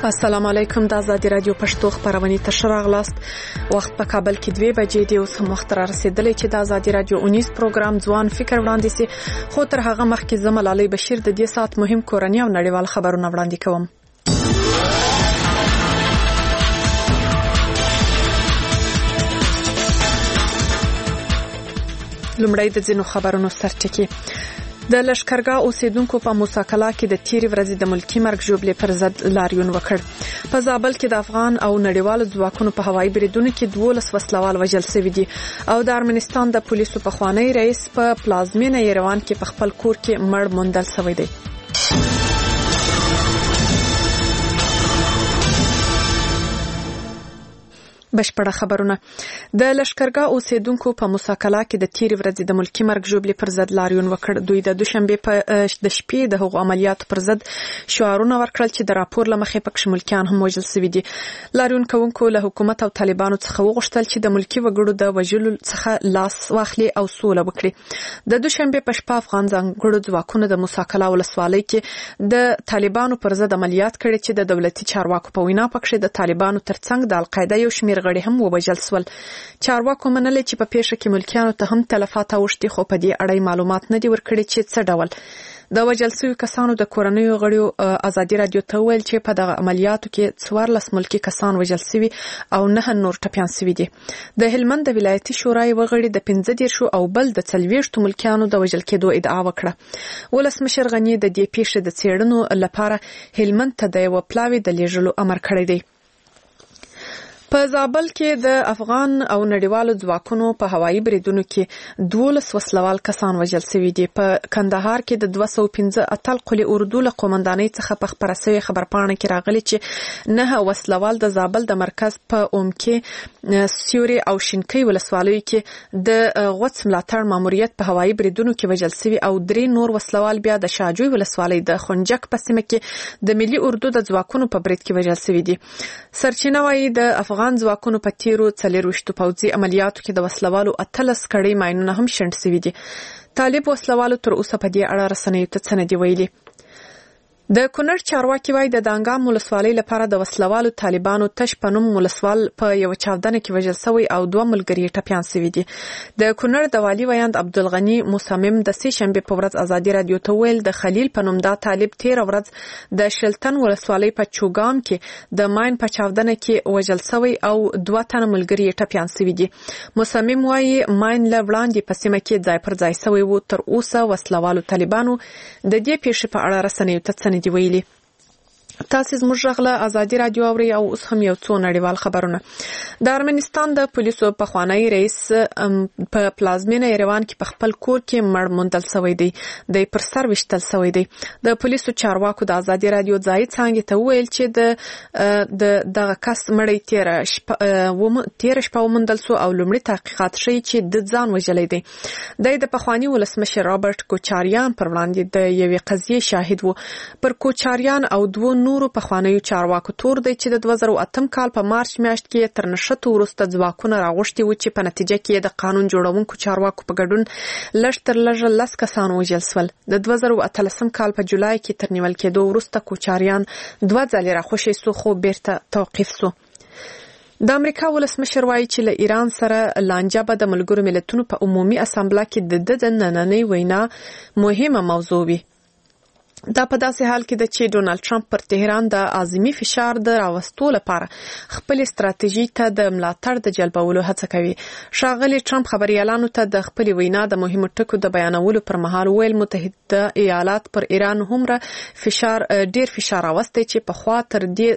السلام علیکم. د آزادی رادیو پښتو خبرونه تر راغلاست. وخت په کابل کې 2 بجې دی. اوس هم وخت را رسیدلی چې د آزادی رادیو 19 پروګرام ځوان فکر وړاندې سي. خو تر هغه مخکې زموږ علي بشیر د دې سات مهم کورنۍ او نړیوال خبرونه وړاندې کوم. لومړی د ځینو خبرونو سرټکی. د لشکرګاه اوسیدونکو په موساکلا کې د تیرې ورځې د ملکی مرګ ژوبلې پر ضد لاریون وکړ. په زابل کې د افغان او نړیوالو ځواکونو په هوایي بریدونو کې 12 وسلوال وژل شوي دي او د ارمنستان د پولیسو په خوانی رئیس په پلازمینه یروان کې په خپل کور کې مړ موندل شوی دی. بشپړه خبرونه. د لشکرګاه اوسیدونکو په موساکلا کې د تیرې ورځې د ملکی مرګ ژوبلې پر ضد لاریون وکړ. دوی د دوشنبه په د شپې د هغو عملیاتو پر ضد شعارونه ورکړل چې د راپور لمخې پکې ملکیان هم وژل شوي دي. لاریون کوونکو له حکومت او طالبانو څخه وغوښتل چې د ملکی وګړو د وژلو څخه لاس واخلي او سوله وکړي. د دوشنبه په شپه افغان ځانګړو ځواکونو د موساکلا ولسوالۍ کې د طالبانو پر ضد عملیات کړي چې د دولتي چارواکو په وینا پکې د طالبانو ترڅنګ د القاعده یو شمېر غړي هم وبجل سول. چارواکو منلي چې په پیښه کې ملکیانو ته هم تلفات اوښتي، خو په دې اړه معلومات نه دي ورکړي چې څه ډول. د وژل شویو کسانو د کورنیو غړیو آزادي رادیو ته ویل چې په دغه عملیاتو کې 14 ملکی کسان وژل شوي او 9 نور ټپیان شوي دي. د هلمند د ولایتي شورای وغړي د 15 او بل د 40 ملکیانو د وژل کېدو ادعا وکړه. ولسمشر غنی د دې پیښې د څېړنو لپاره هلمند ته د یو پلاوي د لیږلو امر کړی دی. په زابل کې د افغان او نړیوالو ځواکونو په هوایي بریدونو کې 12 وسلوال کسان وژل شوي دي. په کندهار کې د 215 اتل قلی اردو له قومندانۍ څخه په خبره شوې خبرپاڼه کې راغلي چې 9 وسلوال د زابل د مرکز په اومکې، سیوري او شینکۍ ولسوالیو کې د غوڅ ملاتړ ماموریت په هوایي بریدونو کې وژل شوي او 3 نور وسلوال بیا د شاجوی ولسوالۍ د خنجک په سیمه کې د ملي اردو د ځواکونو په برید کې وژل شوي دي. سرچینه وايي د افغان ځواکونو په تیرو 24 پوځي عملیاتو کې د وسلوالو 18 کړۍ ماینونه هم شنډ شوي دي. طالب وسلوالو تر اوسه په دې اړه رسنیو ته څه نه دي ویلي. د کونړ چارواکي وايي د دانګام ولسوالۍ لپاره د وسلوالو طالبانو تش پنوم ولسوال په یو چاودنه کې وژل شوی او 2 ملګري ټپیان شوي دي. د کونړ د والي ویاند عبدالغنی مصمم د سې شنبه په ورځ آزادي رادیو ته ویل د خلیل پنوم دا طالب 13 ورځ د شلتن ولسوالۍ په چوغام کې د ماین په چاودنه کې وژل شوی او 2 تن ملګري ټپیان شوي دي. مصمم وايي ماین له وړاندې په سیمه کې ځای پر ځای شوی وو. تر اوسه وسلوالو طالبانو د دې پیښې په اړه رسنیو ته دی ویلي. تاسو زموږ غږ آزادي رادیو اوري او اوس هم یو څو نړیوال خبرونه. د ارمنستان د پولیسو په خوانی رئیس په پلازمینه یروان کې په خپل کور کې مړ موندل شوی دی. د پر سر وشتل شوی دی. د پولیسو چارواکو د آزادي رادیو ځای څنګه ته ویل چې د دغه کس مړی تیر شپه وموندل شو او لومړی تحقیقات ښیي چې د ځان وژلی دی. د پخوانی ولسمشر رابرټ کوچاریان پر وړاندې د یوې قضیې شاهد وو. پر کوچاریان او 2 نورو پخوانیو چارواکو تور دی چې د 2008 کال په مارچ میاشت کې تر نشته وروسته ځواکونه راغوښتي و چې په نتیجه کې د قانون جوړونکو چارواکو په ګډون لږ تر لږه 10 کسان وژل شول. د 2013 کال په جولای کې تر نیول کېدو وروسته کوچاریان 2 ځلې راخوشي سو خو بیرته توقیف سو. د امریکا ولسمشر وايي چې له ایران سره لانجه به د ملګرو ملتونو په عمومي اسامبله کې د نننۍ وینا مهمه موضوع وي. دا په داسې حال کې ده چې ډونالد ټرمپ پر تهران د اعظمي فشار د راوستو لپاره خپل استراتیژي ته د ملاتړ د جلبولو هڅه کوي. ښاغلي ټرمپ خبريالانو ته د خپل وینا د مهمو ټکو د بیانولو پر مهال ویل متحده ایالات پر ایران هومره ډیر فشار راوستی چې په خوا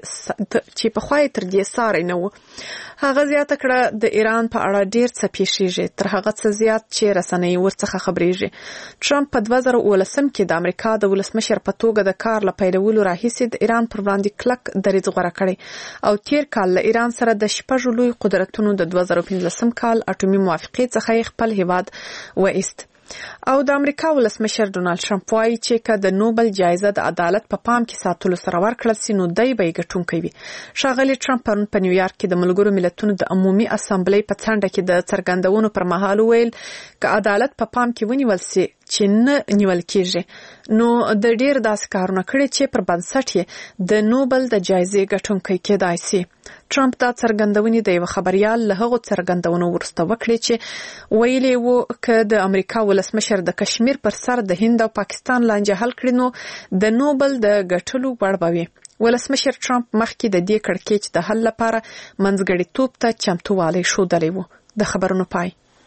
تر دې ساري نه و. هغه زیاته کړه د ایران په اړه ډیر څه پیښیږي، تر هغه څه زیات چې رسنۍ ورڅخه خبريږي. ټرمپ په 2019 کې د امریکا د ولسمشر په توګه د کار له پیلولو راهیسې د ایران پر وړاندې کلک دریځ غوره کړی او تیر کال له ایران سره د 6 لوی قدرتونو د 2015 کال اټومي موافقې څخه خپل هیواد وایست. او د امریکا ولسمشر ډونالد ټرمپ وايي چې که د نوبل جایزه د عدالت په پام کې ساتلو سره ورکړل سي نو دی به ګټونکی وي. ښاغلي ټرمپ پرون په نیویارک کې د ملګرو ملتونو د عمومي اسامبلې په څنډه کې د څرګندونو پر مهال ویل که عدالت په پام کې ونیول سي چې نه نیول کیږي. نو د ډیر داسې کارونه کړي چې پر بنسټ یې د نوبل د جایزې ګټونکی کېدای شي. ټرمپ دا څرګندونې د یو خبريال له هغو څرګندونو وروسته وکړي چې ویلي وو چې د امریکا ولسمشر د کشمیر پر سر د هند او پاکستان لانجه حل کړي نو د نوبل د ګټلو وړ به وي. ولسمشر ټرمپ مخکې د دې کړکېچ د حل لپاره منځګړیتوب ته چمتووالی ښودلی و. د خبرونو پای.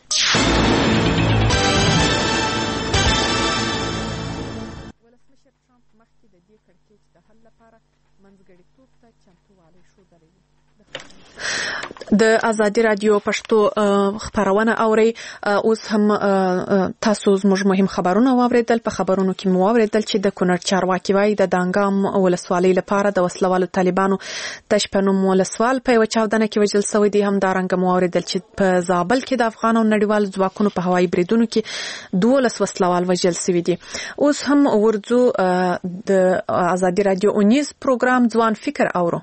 د ازادي رادیو پښتو خبرونه اوري. اوس هم تاسو زموږ مهم خبرونه واوریدل. په خبرونو کې مو واوریدل چې د کونړ چارواکي وايي د دانګام ولسوالۍ لپاره د وسلوالو طالبانو تشپنوم ولسوال په یو چاودنه کې وژل شوی دی. هم دارنګ مو واوریدل چې په زابل کې د افغان او نړیوال ځواکونو په هوایي بریدونو کې 12 وسلوال وژل شوی دي. اوس هم ورځو د ازادي رادیو اونیز پروګرام ځوان فکر اورو.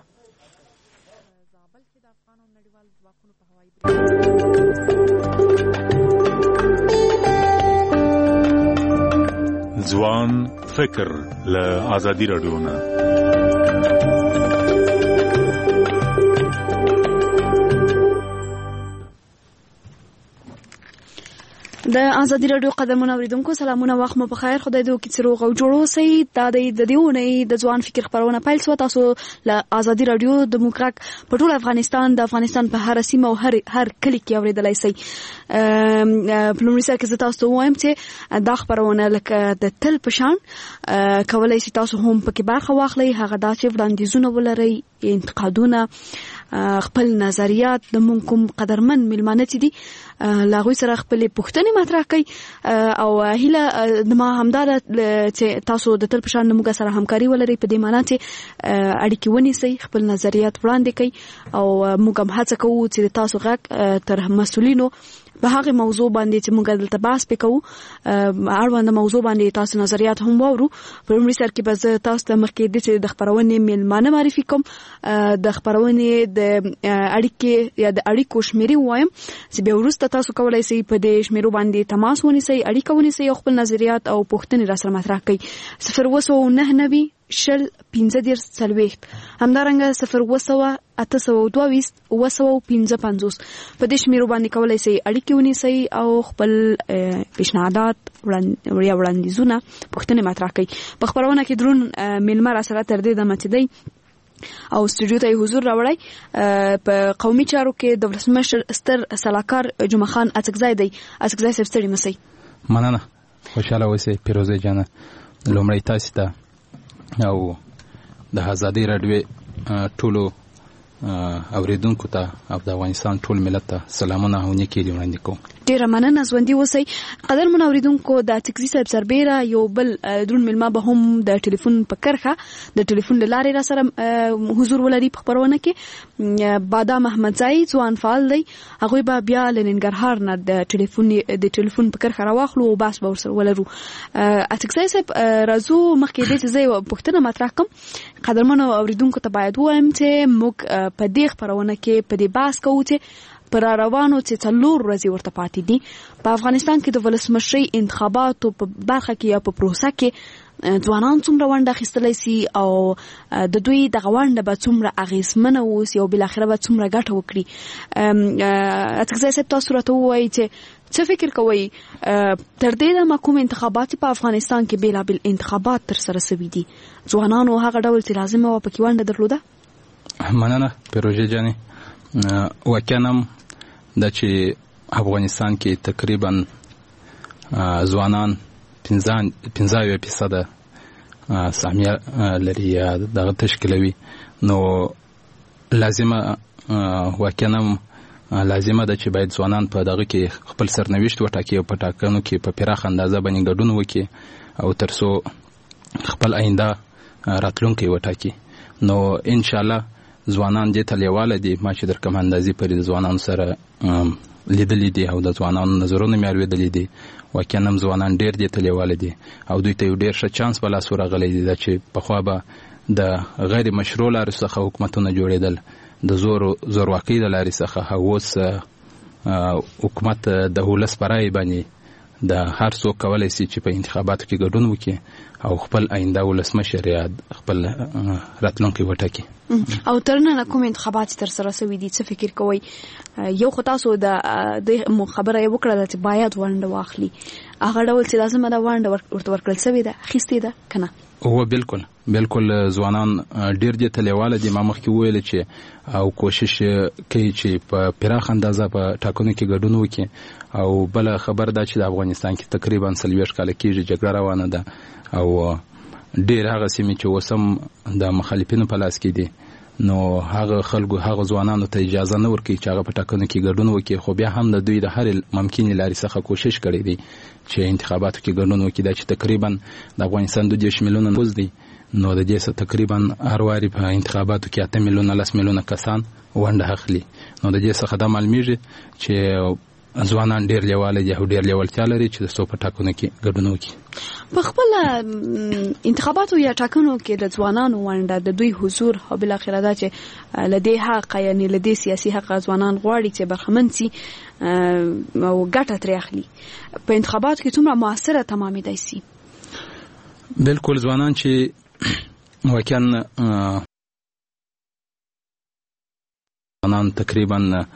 ځوان فکر له ازادي رادیو نه. د ازادي رادیو قدرمن اوریدونکو سلامونه، وخت مو په خیر. خدای دې وکړي چې روغ او جوړ اوسئ. دا د دې اونۍ د ځوان فکر خبرونه پیل شو. تاسو له ازادي رادیو د موکرک په ټول افغانستان د افغانستان په هر سیمه او هر کلی کې اوریدلای شئ. په لومړي سر کې زه تاسو ته وایم چې دا خبرونه لکه د تل په شان کولای شئ تاسو هم پکې برخه واخلئ. هغه دا چې وړاندیزونه ولرئ، انتقادونه، خپل نظریات د مونږ کوم قدرمن ملمانه چې دي لاغوی سره خپل پوښتنې مطرح کړئ. او هیله د ما همدار چې تاسو د تل په شان موږ سره همکاري ولرئ په دې معنی چې اړیکې ونیسئ، خپل نظریات وړاندې کړئ او موږ هم هڅه کوو چې تاسو غږ تر مسؤلینو په هغه موضوع باندې چې موږ دلته بحث وکړو اړوند موضوع باندې تاسو نظریات هم واورو. په لومړي سر کې به تاسو ته مخکې د خبرونې ملمانه معرفي کوم. د خبرونې د اړیکې یا د اړیکو شمیرې وایم چې به وروسته تاسو کولای شئ په دې شمیرو باندې تماس ونیسئ، اړیکه ونیسئ او خپل نظریات او پوښتنې را سره مطرح کړئ. 01990 شل 15 همدارنګه 01822 955 په دې شمیرو باندې کولای شئ اړیکې ونیسئ او خپل پیشنهادات وړاندیزونه پوښتنې مطرح کړئ. په خبرونه کې درون ملمر سره تر دې دمه چې دی او استودیو ته حضور راوړی. په قومي چارو کې د ولسمشر ستر سلاکار جمعه خان اڅکزی دی. اڅکزی صاحب ستړي مسئ. مننه، خوشاله اوسئ پیروزه جانه. لومړی تاسو ته او د ازادي رادیو ټولو اوریدونکو ته او د افغانستان ټول ملت ته سلامونه او نیکي وړاندې کوم. ډیره مننه، ژوندي اوسئ. قدرمن اوریدونکو د اڅکزی صاحب سربېره یو بل درون ملما به هم د ټلیفون په کرخه د ټلیفون لارې را سره حضور ولري په خبرونه کې. بادام احمدزی ځوان فعال دی. هغه به بیا لننګرهار نه د ټلیفون په کرخه راوخلو او بحث به ورسره ولرو. اڅکزی صاحب راځو مخکې دې چې زه یو پوښتنه مطرح کوم. قدرمن اوریدونکو ته باید وایم چې موږ په دې خبرونه کې په دې بحث کوو چې پر روانو چې 4 ورځې ورته پاتې دي په افغانستان کې د ولسمشرۍ انتخاباتو په برخه کې یا په پروسه کې ځوانان څومره ونډه اخیستلی سي او د دوی دغه ونډه به څومره اغیزمنه اوسي او بالاخره به څومره ګټه وکړي. اڅکزی صاحب تاسو راته ووایئ چې څه فکر کوئ تر دې دمه کوم انتخابات په افغانستان کې بېلابېل انتخابات ترسره شوي دي، ځوانانو هغه ډول چې لازمه وه پکې ونډه درلوده؟ مننه پیروژه جانې. واقعا دا چې افغانستان کې تقریبا ځوانان 15% سهمیه لري یا دغه تشکیلوي، نو لازمه واقعا لازمه ده چې باید ځوانان په دغه کې خپل سرنوشت وټاکي او په ټاکنو کې په پراخ اندازه باندې ګډون وکړي او ترڅو خپل آینده راتلونکی وټاکي. نو ان شاء الله ځوانان دې ته لیواله دي. ما چې در کوم اندازې پرې د ځوانانو سره لیدلې دي او د ځوانانو نظرونه مې اورېدلې دي. واقعا هم ځوانان ډېر دې ته لیواله دي او دوی ته یو ډېر ښه چانس په لاس ورغلی دی چې پخوا به د غیر مشروع لارې څخه حکومتونه جوړېدل، د زورواکۍ د لارې څخه. اوس حکومت د ولس په رایې باندې د هر څوک کولای شي چې په انتخاباتو کې ګډون وکړي او خپل آینده ولسمشر یا خپل راتلونکی وټاکي. او تر نن کوم انتخابات تر سره شوي دي څه فکر کوئ؟ یو خو تاسو د خبره یې وکړه چې باید ونډه واخلي، هغه ډول چې لازمه ده ونډه ورته ورکړل شوې ده، اخیستې ده که نه؟ هو بالکل ځوانان ډیر دې تلیواله دي. ما مخکې وویل چې او کوشش کوي چې په پراخ اندازه په ټاکنو کې ګډون وکړي. او بل خبر ده چې د افغانستان کې تقریبا 40 کال کېږي جګړه روانه ده او ډیر هغه سیمې چې وسم د مخالفینو په لاس کې دي، نو هغه خلکو هغه ځوانانو ته اجازه نه ورکوي چې هغه په ټاکنو کې ګډون وکړي. خو بیا هم د دوی د هر ممکنې لارې څخه کوشش کړی دی چې انتخاباتو کې ګډون وکړي. دا چې تقریبا د افغانستان 2 میلیونه نفوس دی، نو د دې څخه تقریبا هر واري په انتخاباتو کې 8 میلیونه 10 میلیونه کسان ونډه اخلي. نو د دې څخه دا معلومیږي چې ځوانان ډیر لیواله دي او ډیر لیوالتیا لري چې د څو په ټاکنو کې ګډون وکړي. په خپل انتخاباتو یا ټاکنو کې د ځوانانو ونډه، د دوی حضور او بل اخره دا چې لدې حق یعنی لدې سیاسي حق ځوانان غواړي چې برخمن سي او ګټه ترې اخلي، په انتخاباتو کې څومره موثره تمامېدای سي؟ بالکل ځوانان چې واقعا ځوانان تقریبا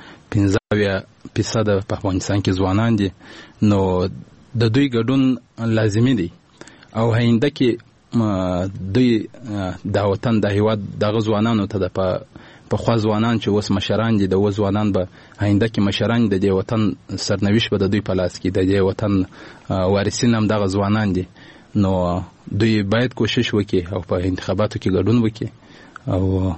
15% په افغانستان کې ځوانان دي، نو د دوی ګډون لازمي دی. او هینده کې دوی د وطن د هیواد دغه ځوانانو ته د په خوا ځوانان چې اوس مشران دي، د اوس ځوانان به هینده کې مشران د دې وطن سرنوشت به د دوی په لاس کې، د دې وطن وارثین هم دغه ځوانان دي. نو دوی باید کوشش وکړي او په انتخاباتو کې ګډون وکړي. او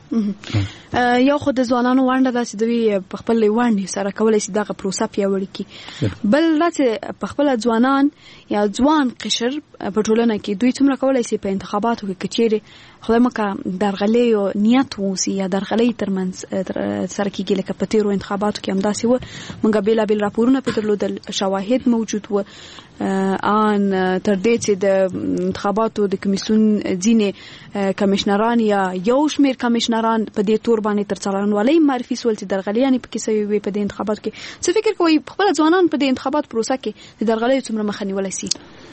یو خو د ځوانانو ونډه ده چې دوی په خپل ونډې سره کولی شي دغه پروسه پیاوړې کړي. بل دا چې په خپل ځوانان یا ځوان قشر په ټولنه کې دوی څومره کولی شي په انتخاباتو کې کچېرې خدای مکه درغلۍ او نیت ووسي یا درغلۍ ترمنځ سره کېږي، لکه په تېرو انتخاباتو کې همداسې وه. موږ بېلابېل راپورونه پرې درلودل، شواهد موجود وه ان تر دې چې د انتخاباتو د کمیسیون ځینې کمیشنران یا یو شمېر کمیشنران په دې تور باندې تر څارنوالۍ معرفي سول چې درغلیانې پکې سوي وي په دې انتخاباتو کې. څه فکر کوئ خپله ځوانان په دې انتخابات پروسه کې د درغلیو څومره مخه نیولی سي؟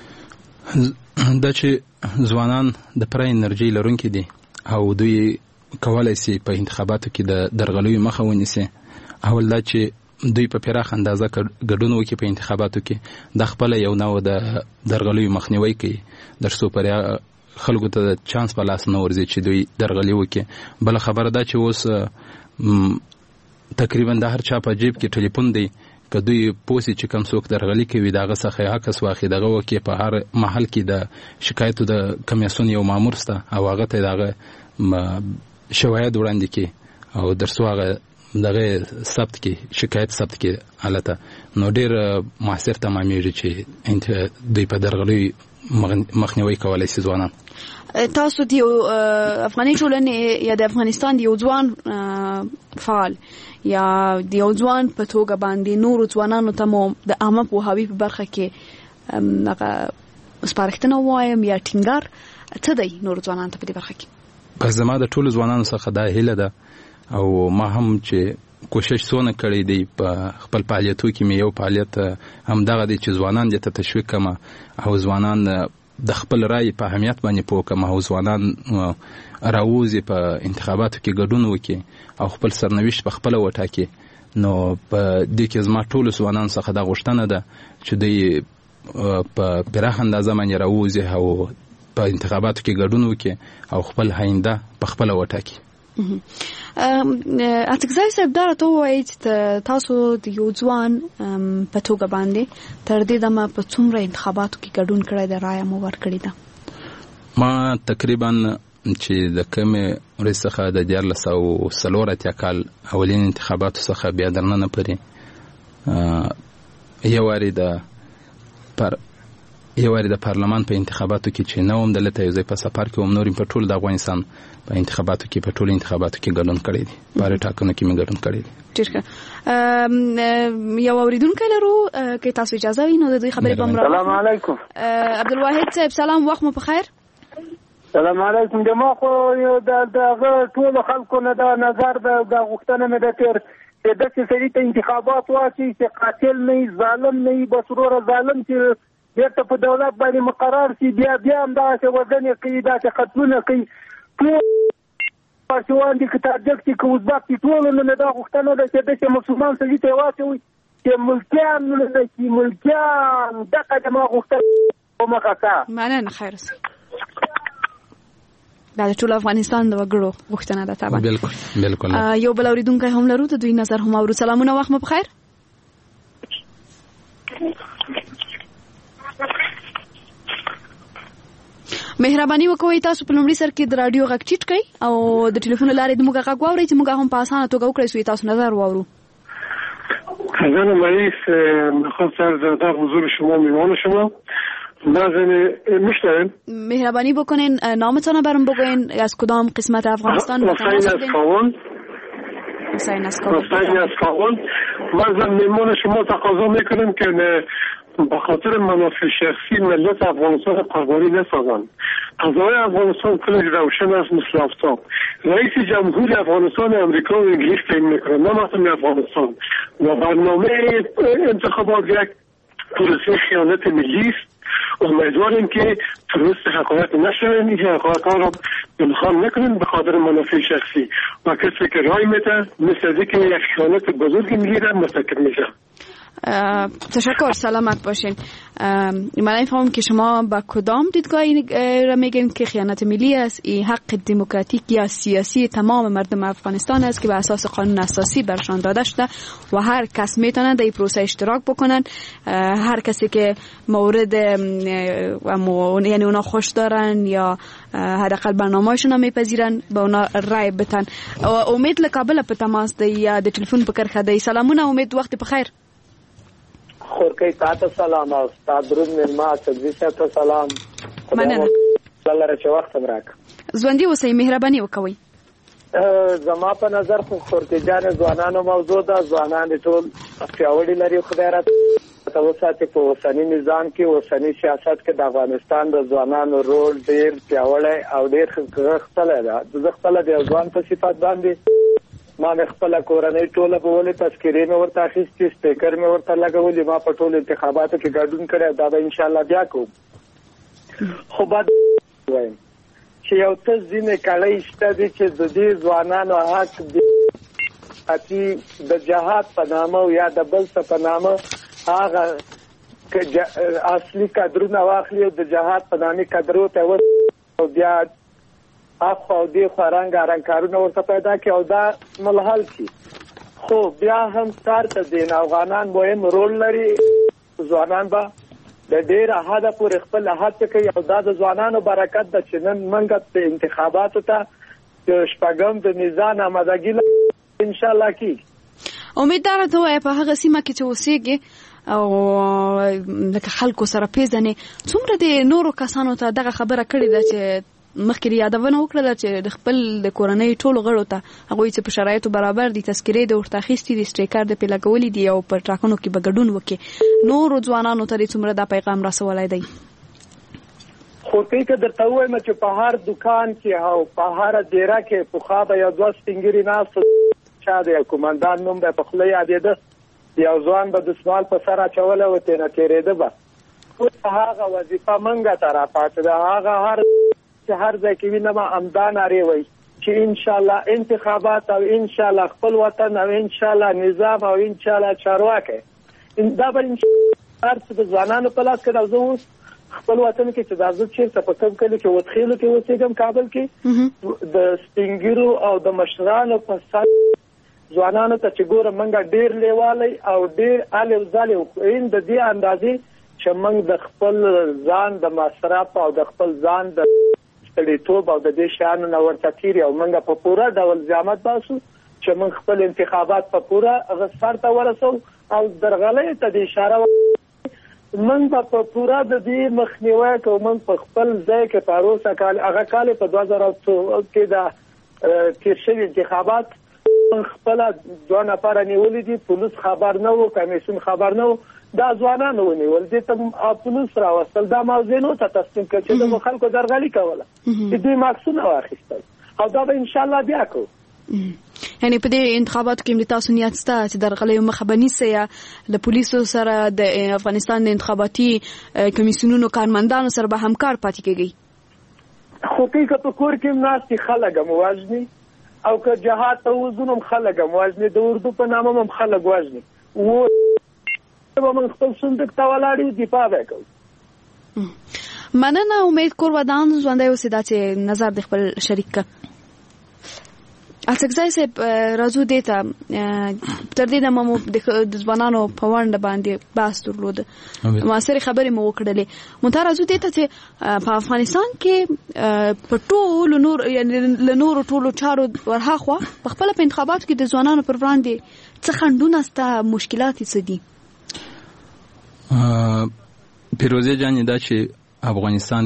دا چې ځوانان د پوره انرژي لرونکي دي او دوی کولی شي په انتخاباتو کې د درغلیو مخه ونیسي. اول دا چې دوی په پراخ اندازه ګډون وکړي په انتخاباتو کې، د خپل یو نوع د درغلیو مخنیوي کوي تر څو پر خلکو ته د چانس په لاس نه ورځي چې دوی درغلي وکړي. بل خبره دا چې اوس تقریبا د هر چا په جیب کې ټلیفون دی، که دوی پوسي چې کوم څوک درغلي کوي د هغه څخه عکس واخلي، دغه وکړي په هر محل کې د شکایتو د کمیسیون یو مامور شته او هغه ته دغه شواهد وړاندې کړي او در څو هغه دغه ثبت کې شکایت ثبت کې حالته، نو ډیر موثر تمامېږي چې دوی په درغلي مخنیوي کولی شي ځوانان. تاسو د افغاني ټولنې یا د افغانستان د یو ځوان فعال یا د یو ځوان په توګه باندې نورو ځوانانو ته مو د عامه پوهاوي په برخه کې هغه سپارښتنه ووایم یا ټینګار څه دی نورو ځوانانو ته په دې برخه کې؟ بس زما د ټولو ځوانانو څخه دا هیله ده او ما هم چې کوشش څونه کړی دی په خپل فعالیتو کې مې یو فعالیت هم دغه دی چې ځوانان دې ته تشویق کړم او ځوانان د خپل رای په اهمیت باندې پوه کړم او ځوانان راوځي په انتخاباتو کې ګډون وکړي او خپل سرنوشت په خپله وټاکي. نو په دې کې زما ټولو ځوانانو څخه دا غوښتنه ده چې دوی په پراخ اندازه باندې راوځي او په انتخاباتو کې ګډون وکړي او خپل آینده په خپله وټاکي. اتکزای صاحب دا راته ووایي چې تاسو د یو ځوان په توګه باندې تر دې دمه په څومره انتخاباتو کې ګډون کړی دی، رایه مو ورکړې ده؟ ما تقریبا چې د کومې ورځې څخه د 1984 کال اولین انتخاباتو څخه بیا درننه پورې یو واري د پارلمان په انتخاباتو کې چې نه وم دلته یو ځای په سفر کې وم، نور په ټول د افغانستان په انتخاباتو کې په ټول انتخاباتو کې ګډون کړی دی، په هر ټاکنو کې مې ګډون کړی دی. ډېر ښه. یو اورېدونکی لرو که تاسو اجازه وي نو د دوی خبرې به هم سلام علیکم. عبدالواحد صاحب سلام، وخت مو په خیر. سلام علیکم. د ما خو د ټولو خلکو نه دا نظر د غوښتنه مې د تېر چې داسې سړي ته انتخابات واچي چې قاتل نه وي، ظالم نه وي، بس وروره ظالم چې بیرته په دولت باندې مقرر شي بیا همدغسې وژنې کوي، داسې قتلونه کوي. ټول پارسیوان دي که تاجک دي که ازبک دي، ټولو نه دا غوښتنه ده چې داسې مسلمان سړي ته یې واچوي چې ملکیان نه شي، ملکیان دغه زما غوښتنه مخه کړه. مننه، خیر اوسئ. دا د ټول افغانستان د وګړو غوښتنه ده طبعا. بالکل. یو بل اوریدونکی هم لرو، د دوی نظر هم اورو. سلامونه، وخت مو بخیر. مهرباني وکوئ تاسو په لومړي سر کې د رادیو غږ ټیټ کړئ او د ټلیفون لارې د موږ غږ واورئ چې موږ هم په اسانه توګه وکړی سو تاسو نظر واورو. خزانه رئیس، میخواست عرض ادب حضور شما میهمان شما. میشنویم؟ مهربانی بکنین نامتان برام بگوین، از کدام قسمت افغانستان به تماس بودین؟ حسین از کاوان. من میهمان شما تقاضا میکنم که به خاطر منافع شخصی ملت افغانستان قربانی نسازند. قضای افغانستان کلش روشن است مثل آفتاب. رئیس جمهور افغانستان امریکا و انگلیس تعیین میکنه، نه مردم افغانستان. و برنامه انتخابات یک پروسه خیانت ملی است. امیدواریم که درست حقایق نشوند، این حقایق ها را بلخان نکنند به خاطر منافع شخصی و کسی که رای میده مثل که یک خیانت بزرگ میگیره مرتکب میشه. تشکر، سلامت باشین. من نمی‌فهمم که شما با کدام دیدگاهی را میگین که خیانت ملی است. این حق دموکراتیک یا سیاسی تمام مردم افغانستان است که به اساس قانون اساسی برشان داده شده و هر کس میتونه در این پروسه اشتراک بکنن. هر کسی که مورد یعنی اونا خوش دارن یا حداقل برنامه‌شون میپذیرن به اونا رای بدن. امید لکابل په تماس دی یا د ټلیفون په کرخه دی. سلامونه امید، وخت بخیر. خورکی تاته سلام او استاد درود ملما تدریسه ته سلام. مننه. الله رچ وخت راک. ژوندۍ اوسئ، مهرباني وکوئ. زما په نظر خو خورکی جان ځوانانو موضوع ده. ځوانان ټول پیاوړي لري، خدای را ته وساتي. په اوسني نظام کې، اوسني سیاست کې د افغانستان د ځوانانو رول ډیر پیاوړی او ډیر ښکلی ده. زه خپله د ځوان په صفت باندې ما خپله کورنۍ ټوله به ولې تذکرې مې ورته اخیستې، سپیکر مې ورته لګولې. ما په ټولو انتخاباتو کې ګډون کړی، دا به انشاءالله بیا کوم. خو باید وایم چې یو څه ځینې کړۍ شته دي چې د دې ځوانانو حق دي د جهاد په نامه او یا د بل څه په نامه هغه اصلي کادرونه واخلي او د جهاد په نامې کادرو ته او بیا او دې خورنګ کارونه ورته پیدا کړي او دا ملحل شي. خو بیا هم کار ته دین افغانان مهم رول لري. ځوانان به د ډېره حده پورې خپل هڅه کوي او دا د ځوانانو برکت ده چې نن موږ په انتخاباتو ته شپږم د میزان آمادګي انشاءالله کیږي. امید داره ته وایې په هغه سیمه کې چې اوسېږې او لکه خلکو سره پیژنې، څومره د نورو کسانو ته دغه خبره کړې ده چې مخکې یادونه وکړه چې د خپل د کورنۍ ټولو غړو ته هغوی چې په شرایطو برابر دي تذکرې د ورته اخیستي دي، سټیکر د پې لګولي دي او په ټاکنو کې به ګډون وکړي، نورو ځوانانو ته دې څومره دا پیغام رسولی دی؟ خو که درته ووایم چې په هر دکان کې او په هره دیره کې پخوا به یو دوه سپین ږیري ناست چا د یو کومندان نوم به په خوله یادېده، یو ځوان به دسمال په سر اچولی و ترې نه تېرېده به. اوس هغه وظیفه موږ ته راپاتې ده. هغه چې هر ځای کې وینم همدا نارې وایي چې انشاءالله انتخابات او انشاءالله خپل وطن او انشاءالله نظام او انشاءالله چارواکی دا به هر څه د ځوانانو په لاس کې ده. زه اوس خپل وطن کې چې دا زه چېرته په کوم کلي کې وتخیلو کې اوسېږم کابل کې د سپین ږیرو او د مشرانو په سر ځوانانو ته چې ګورم موږ ډېر لیوالی او ډېر الې وځلې وخورین د دې اندازې چې موږ د خپل ځان د مصرف او د خپل ځان د ستړیتوب او د دې شیانو نه ورته تېر او موږ په پوره ډول زحمت باسو چې موږ خپل انتخابات په پوره سر ته ورسوو او درغلیو ته د اشاره موږ به په پوره د دې مخنیوی کوو. موږ په خپل ځای کې په روسه کال هغه کال په 2000 کې د تېر شوي انتخابات خپله 2 نفره نیولي دي، پولیس خبر نه و، کمیسیون خبر نه و، دا ځوانانو ونیول، دې ته پولیس راوستل، دا موضوع ته تسلیم کړ چې د خلکو درغلي کوله، دوی ماکسونه واخیستل او دا به انشاءالله بیا کوو. یعنی په دې انتخاباتو کې تاسو نیت ستا چې درغلې مخبني سیا د پولیسو سره د افغانستان د انتخاباتي کمیسیونونو کارمندانو سره به همکار پاتې کېږي؟ خو کې په کور کې ناستي خلک موازني او که جهاد ته وزنم خلک موازني د اردو په نامه هم خلک وازني و به من خپل صندوق ته ولاړ دفاع وکړو. مننه. امید کور ودان ژوندی اوسې دا چې نظر د خپل شریک کا اڅکزای صاحب راځو دیتا تر دې د مو د ځوانانو په وړاندې باندې باس درلود معاصر خبرې مو وکړلې مونږ راځو دیتا چې په افغانستان کې په ټولو نور یعنی له نور ټولو چارو ورهاخوا په خپل په انتخاباتو کې د ځوانانو پر وړاندې څه خنډونه ستا مشکلات څه دي؟ پیروزه جان دا چې افغانستان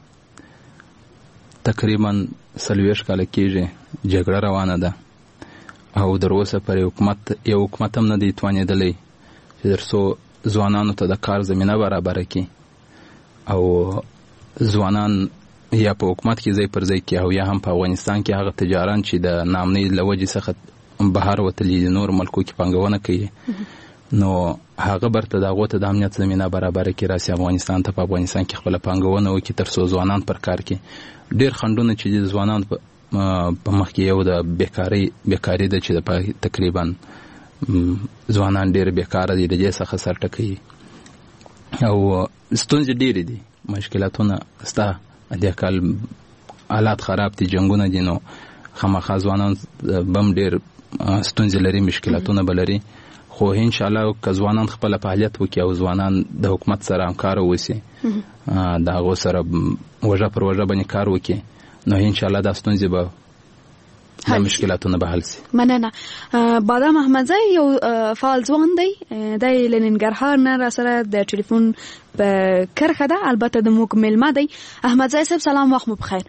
کې تقریبا 40 کال کېږي جګړه روانه ده او دروسه پر یو حکومت هم نه دی توانېدلی چې درسو ځوانانو ته د کار زمینه برابر کړي او ځوانان یا په حکومت کې ځای پر ځای کړي او یا هم په افغانستان کې هغه تجاران چې د نامنۍ له وجې څخه بهر وتلي دي نور ملکو کې پانګونه کوي نو هغه برته دغه ته د امنیت زمينه برابر کړي راسي افغانستان ته په افغانستان کې خپل پانګونه وکړي تر څو ځوانان پر کار کوي. ډېر خنډونه چې ځوانان په مخ کې یو د بیکاری د چې تقریبا ځوانان ډېر بیکاره دي د دې څخه سر ټکوي او ستونزې ډېرې دي مشکلاتونه ستا د کال حالات خراب دي جنگونه دي نو خامخا ځوانان بم ډېر ستونزې لري مشکلاتونه بلري خو ان شاء الله که ځوانان خپل فعالیت وکړي او ځوانان د حکومت سره همکار وسی دا غو سره وجه پر وجه باندې کار وکړي نو ان شاء الله دا ستونزې به د مشکلاتونو به حل شي. مننه. بادام احمدزی یو فعال ځوان دی د لننګرهار نه را سره د ټلیفون په کرخه ده البته د مکمل ما دی. احمدزی صاحب سلام وخت مو بخیر.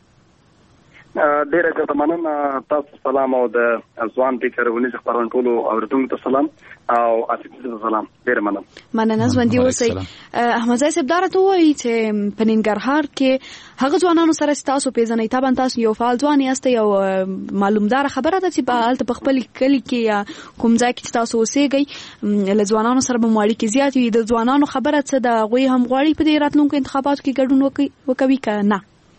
ډیره ګټه مننه تاسو سلام او د ځوان فکر ونیز خبرون ټولو اوریدونکو ته سلام او اساسي سلام ډیره مننه ژوندۍ اوسئ. احمدزی صاحب دا راته وایي چې په ننګرهار کې هغه ځوانانو سره تاسو پیژنئ طبعا تاسو یو فعال ځوان یاست یو معلومدار خبره ده چې په حالت په خپل کلی کې یا کوم ځای کې تاسو اوسېږئ له ځوانانو سره به مواړي کې زیات وي د ځوانانو خبره څه ده غوي هم غواړي په دې راتلونکو انتخاباتو کې ګډون وکوي که نه؟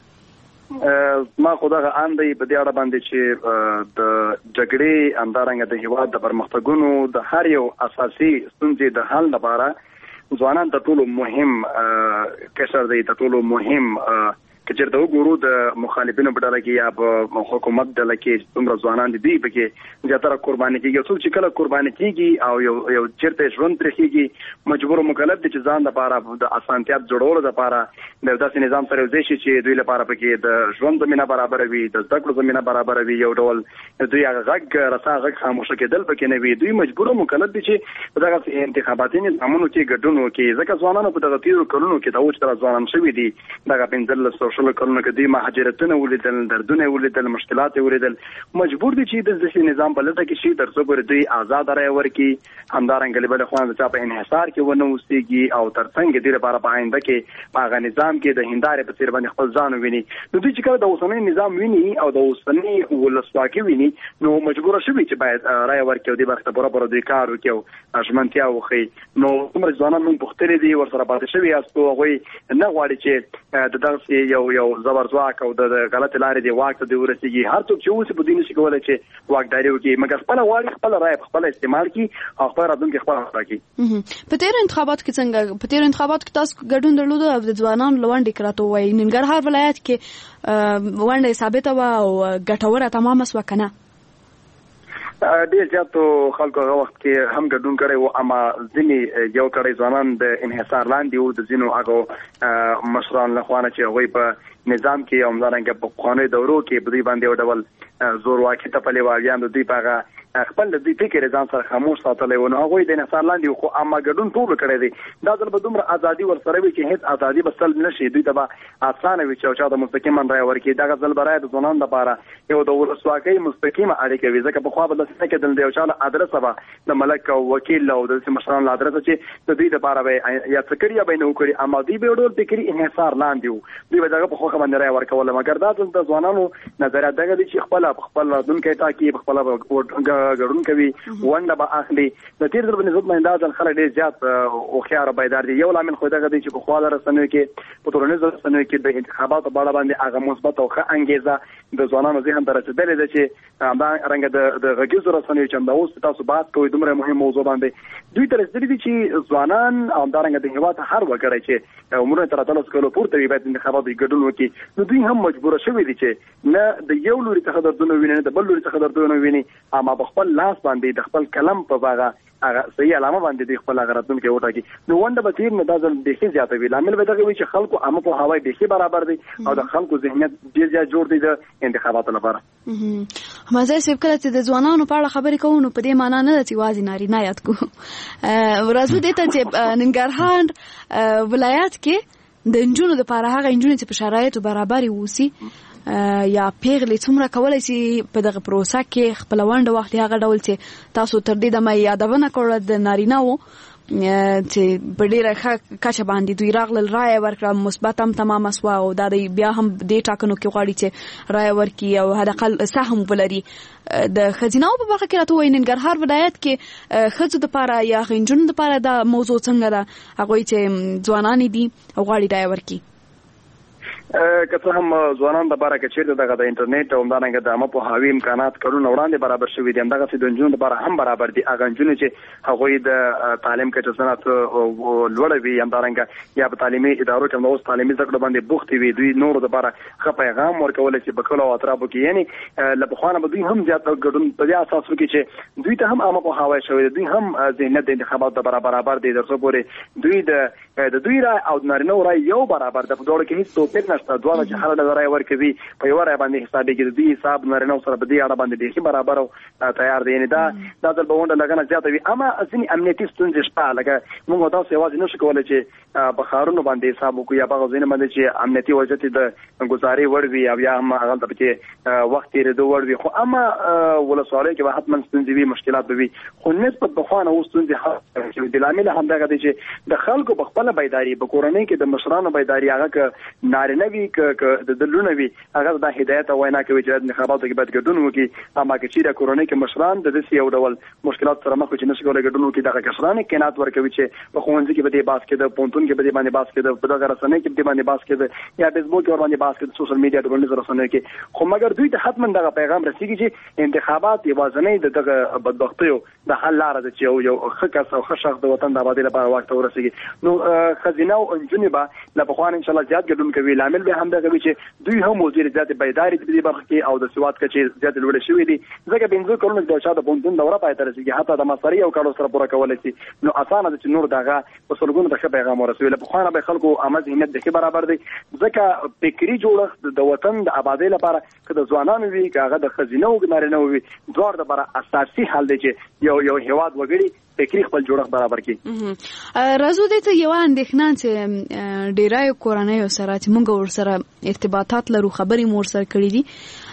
ما خدای اندای په دې اړه باندې چې د جګړې اندارنګ د هیواد د پرمختګونو د هر یو اساسي ستونزې د حل لپاره ځوانان د ټولو مهم کشر دی د ټولو مهم کچرته وګورو د مخالفینو په ډله کې یا په حکومت ډله کې څومره ځوانان دي په کې زیاتره قرباني کیږي څوک چې کله قرباني کیږي او یو چیرته ژوند پرې کیږي مجبور مکلف دي چې ځان لپاره د اسانتیا جوړولو لپاره د داسې نظام سره وځي چې دوی لپاره پکې د ژوند زمينه برابر وي د زده کړو زمينه برابر وي یو ډول دوی هغه غږ خاموش کېدل پکې نه وي دوی مجبور مکلف دي چې دغه انتخاباتي نظامونو کې ګډون وکړي ځکه ځوانانو په دغه تیرو کلونو کې د اوج تر ځوانان شوي دي دغه 15 شل کلونو کې دوی مهاجرتونه ولیدل دردونه ولیدل مشکلات ولیدل مجبور دي چې د ځینې نظام په لټه کې شي تر څو پورې دوی آزاد رای ورکړي همدارنګه له بل خوا د چا په انحصار کې ونه اوسېږي او ترڅنګ دې لپاره په آینده کې هغه نظام کې د هندارې په څیر باندې خپل ځان ویني نو دوی چې کله د اوسنۍ نظام ویني او د اوسنۍ ولسواکي ویني نو مجبور شوي چې باید رای ورکړي او د برخه برابر دوی کار وکړي او ژمنتیا وکړي نو څومره ځوانان موږ پوښتنې دي ورسره پاتې شوي یاست هغوی نه غواړي چې د دغسې یو زبرځواک او د غلط لارې دی واک ته دی ورسیږي هر څوک چې اوس په دې نشي کولای چې واکداري وکړي مګر خپل غواړي خپل رای خپل استعمال کړي او خپل راتلونکي خپل کړي. په تیر انتخابات کې څنګه په تیر انتخابات کې تاسو ګډون درلود او د ځوانانو لوندې کراته وای ننګرهار ولایت کې ونده ثابته و او ګټوره تمامه سو کنه ډېر زیاتو خلکو هغه وخت کې هم ګډون کړی و اما ځینې یو کړی ځوانان د انحصار لاندې وو د ځینو هغه مشران له خوا نه چې هغوی په نظام کې همدارنګه په پخوانیو دورو کې په دوی باندې یو ډول زورواکي تپلې وه بیا د دوی په هغه خپل د دې فکر ځان سره خاموش ساتلی و. نو هغوی د انحصار لاندې خو عامه ګډون ټول کړی دی. دا ځل به دومره ازادي ورسره وي چې هیڅ ازادي به سلب نه شي. دوی ته به اسانه وي چې چا ته مستقیما رایه ورکړي. دغه ځل به رایه د ځوانانو لپاره یو د ولسواکۍ مستقیمه اړیکه وي، ځکه پخوا به داسې نه کېدل د یو چا له ادرسه به د ملک او وکیل او داسې مشرانو له ادرسه چې د دوی دپاره به یا څه کړي یا به یې نه وکړي، اما دوی به یو ډول فکري انحصار لاندې وو. دوی به دغه په خوښه باندې رایه ورکوله. مګر دا ځل د ځوانانو نظریات دغه دي چې خپل راتلونکی ټاکي، خپله ګډون کوي، ونډه به اخلي. د تېر ځل په نسبت باندې دا ځل خلک ډېر زیات هوښیار او بیدار دي. یو لامل خو دغه دی چې پخوا د رسنیو کې په ټولنیزو رسنیو کې د انتخاباتو په اړه باندې هغه مثبت او ښه انګیزه د ځوانانو ذهن ته رسېدلې ده چې همدارنګه د غږیزو رسنیو چې همدا اوس تاسو بحث کوئ دومره مهم موضوع باندې دوی ته رسېدلي دي چې ځوانان او همدارنګه د هېواد هر وګړی چې عمرونه تر 18 کالو پورته وي باید انتخاباتو کې ګډون وکړي. نو دوی هم مجبوره شوي دي چې نه د یو لوري څخه دردونه ویني نه د بل لوري څخه دردونه ویني، اما په خپل لاس باندې د خپل قلم په هغه صحیح علامه باندې د خپل هغه راتلونکی وټاکي. نو ونډه به تېر نه دا ځل بیخي زیاته وي. لامل به دغه وي چې خلکو عامه پوهاوی بیخي برابر دی او د خلکو ذهنیت ډېر زیات جوړ دی د انتخاباتو لپاره. همزه صاحب کله چې د ځوانانو په اړه خبرې کوو نو په دې معنا نه ده چې یوازې نارینه یاد کوو. راځو دې ته چې ننګرهار ولایت کې د نجونو لپاره هغه نجونې چې په شرایطو برابرې اوسي یا پیغلې څومره کولی شي په دغه پروسه کې خپله ونډه واخلي، هغه ډول چې تاسو تر دې دمه یادونه کړله د نارینه‌وو چې په ډېره ښه کچه باندې دوی راغلل، رایه ورکړه، مثبت هم تمامه سوه او دا دی بیا هم دې ټاکنو کې غواړي چې رایه ورکړي او حداقل سهم ولري. د ښځینه‌وو په برخه کې راته ووایي ننګرهار ولایت کې ښځو دپاره یا نجونو دپاره دا موضوع څنګه ده، هغوی چې ځوانانې دي او غواړي رایه ورکړي؟ که څه هم ځوانانو لپاره که چېرته دغه د انټرنیټ او همدارنګه د عامه پوهاوي امکانات کلونه وړاندې برابر شوي دي، همدغسې د نجونو لپاره هم برابر دي. هغه نجونې چې هغوی د تعلیم کچه سنت لوړه وي، همدارنګه یا په تعلیمي ادارو کې همدا اوس تعلیمي زده کړو باندې بوختې وي، دوی نورو دپاره ښه پیغام ورکولی شي په کلو او اطرافو کې. یعنې له پخوا نه به دوی هم زیات ګډون په دې اساس وکړي چې دوی ته هم عامه پوهاوی شوی دی، دوی هم ذهنیت د انتخاباتو لپاره برابر دی، تر څو پورې دوی د دوی رایه او د نارینه‌و رایه یو برابر ده. په دواړو کې هېڅ توپیر نشته. دواړه چې هر ډول رایه ورکوي په یوه رایه باندې حسابېږي. د دوی حساب نارینه‌و سره په دې اړه باندې بیخي برابر او تیار دی. یعنې دا ځل به ونډه لګنه زیاته وي. اما ځینې امنیتي ستونزې شته، لکه موږ تاسو یوازې نشو کولی چې په ښارونو باندې حساب وکړو یا په هغو ځایونو باندې چې امنیتي وضعیت د ګزارې وړ وي او یا هم هغلته پکې وخت تېرېدو وړ وي. خو اما ولسوالیو کې به حتما ستونزې وي، مشکلات به وي، خو نسبت پخوا نه اوس ستونزې حل شوي دي. لامل همدغه دی چې د خلکو په خپله بیداري په کورنۍ کې د مشرانو بیداري، هغه که نارینه وي که د لونه وي، هغه دا هدایت او وینا کوي چې انتخاباتو کې باید ګډون وکړي. اما که چېرې کورنۍ کې مشران د داسې یو ډول مشکلات سره مخ وي چې نشي کولی ګډون وکړي، دغه کشران یې قناعت ورکوي چې په ښوونځي کې به دې بحث کېده، پوهنتون کې به دې باندې بحث کېده، په دغه رسنیو کې به دې باندې بحث کېده یا فیسبوک کې ورباندې بحث کېده، سوشل میډیا ټولنیزو رسنیو کې. خو مګر دوی ته حتما دغه پیغام رسېږي چې انتخابات یوازینۍ د دغه بدبختیو د حل لاره ده چې یو ښه کس او ښه شخص د وطن د آبادۍ لپاره واک ته ورسېږي. نو ښځینه او نجونې به له پخوا نه انشاءالله زیات ګډون کوي. لامل به همدغه وي چې دوی هم ډېرې زیاتې بیدارې دي په دې برخه کې او د سواد کچې زیاتې لوړې شوې دي. ځکه 15 کلونو کې د چا د پوهنتون دوره پای ته رسېږي، حتی د ماسترۍ یو کال سره پوره کولی شي. نو اسانه ده چې نور د هغه په سلګونو ته ښه پیغام ورسوي. له پخوا نه به خلکو عامه ذهنیت بیخي برابر دی، ځکه فکري جوړښت د وطن د آبادۍ لپاره که د ځوانانو وي که هغه د ښځینه‌و که نارینه‌و وي، دواړو دپاره اساسي حل دی چې یو هېواد وګړي فکري خپل جوړښت برابر کړي. راځو دې ته یوه اندېښنه چې ډېرایو کورنیو سره چې موږ ورسره ارتباطات لرو، خبرې مو ورسره کړي دي،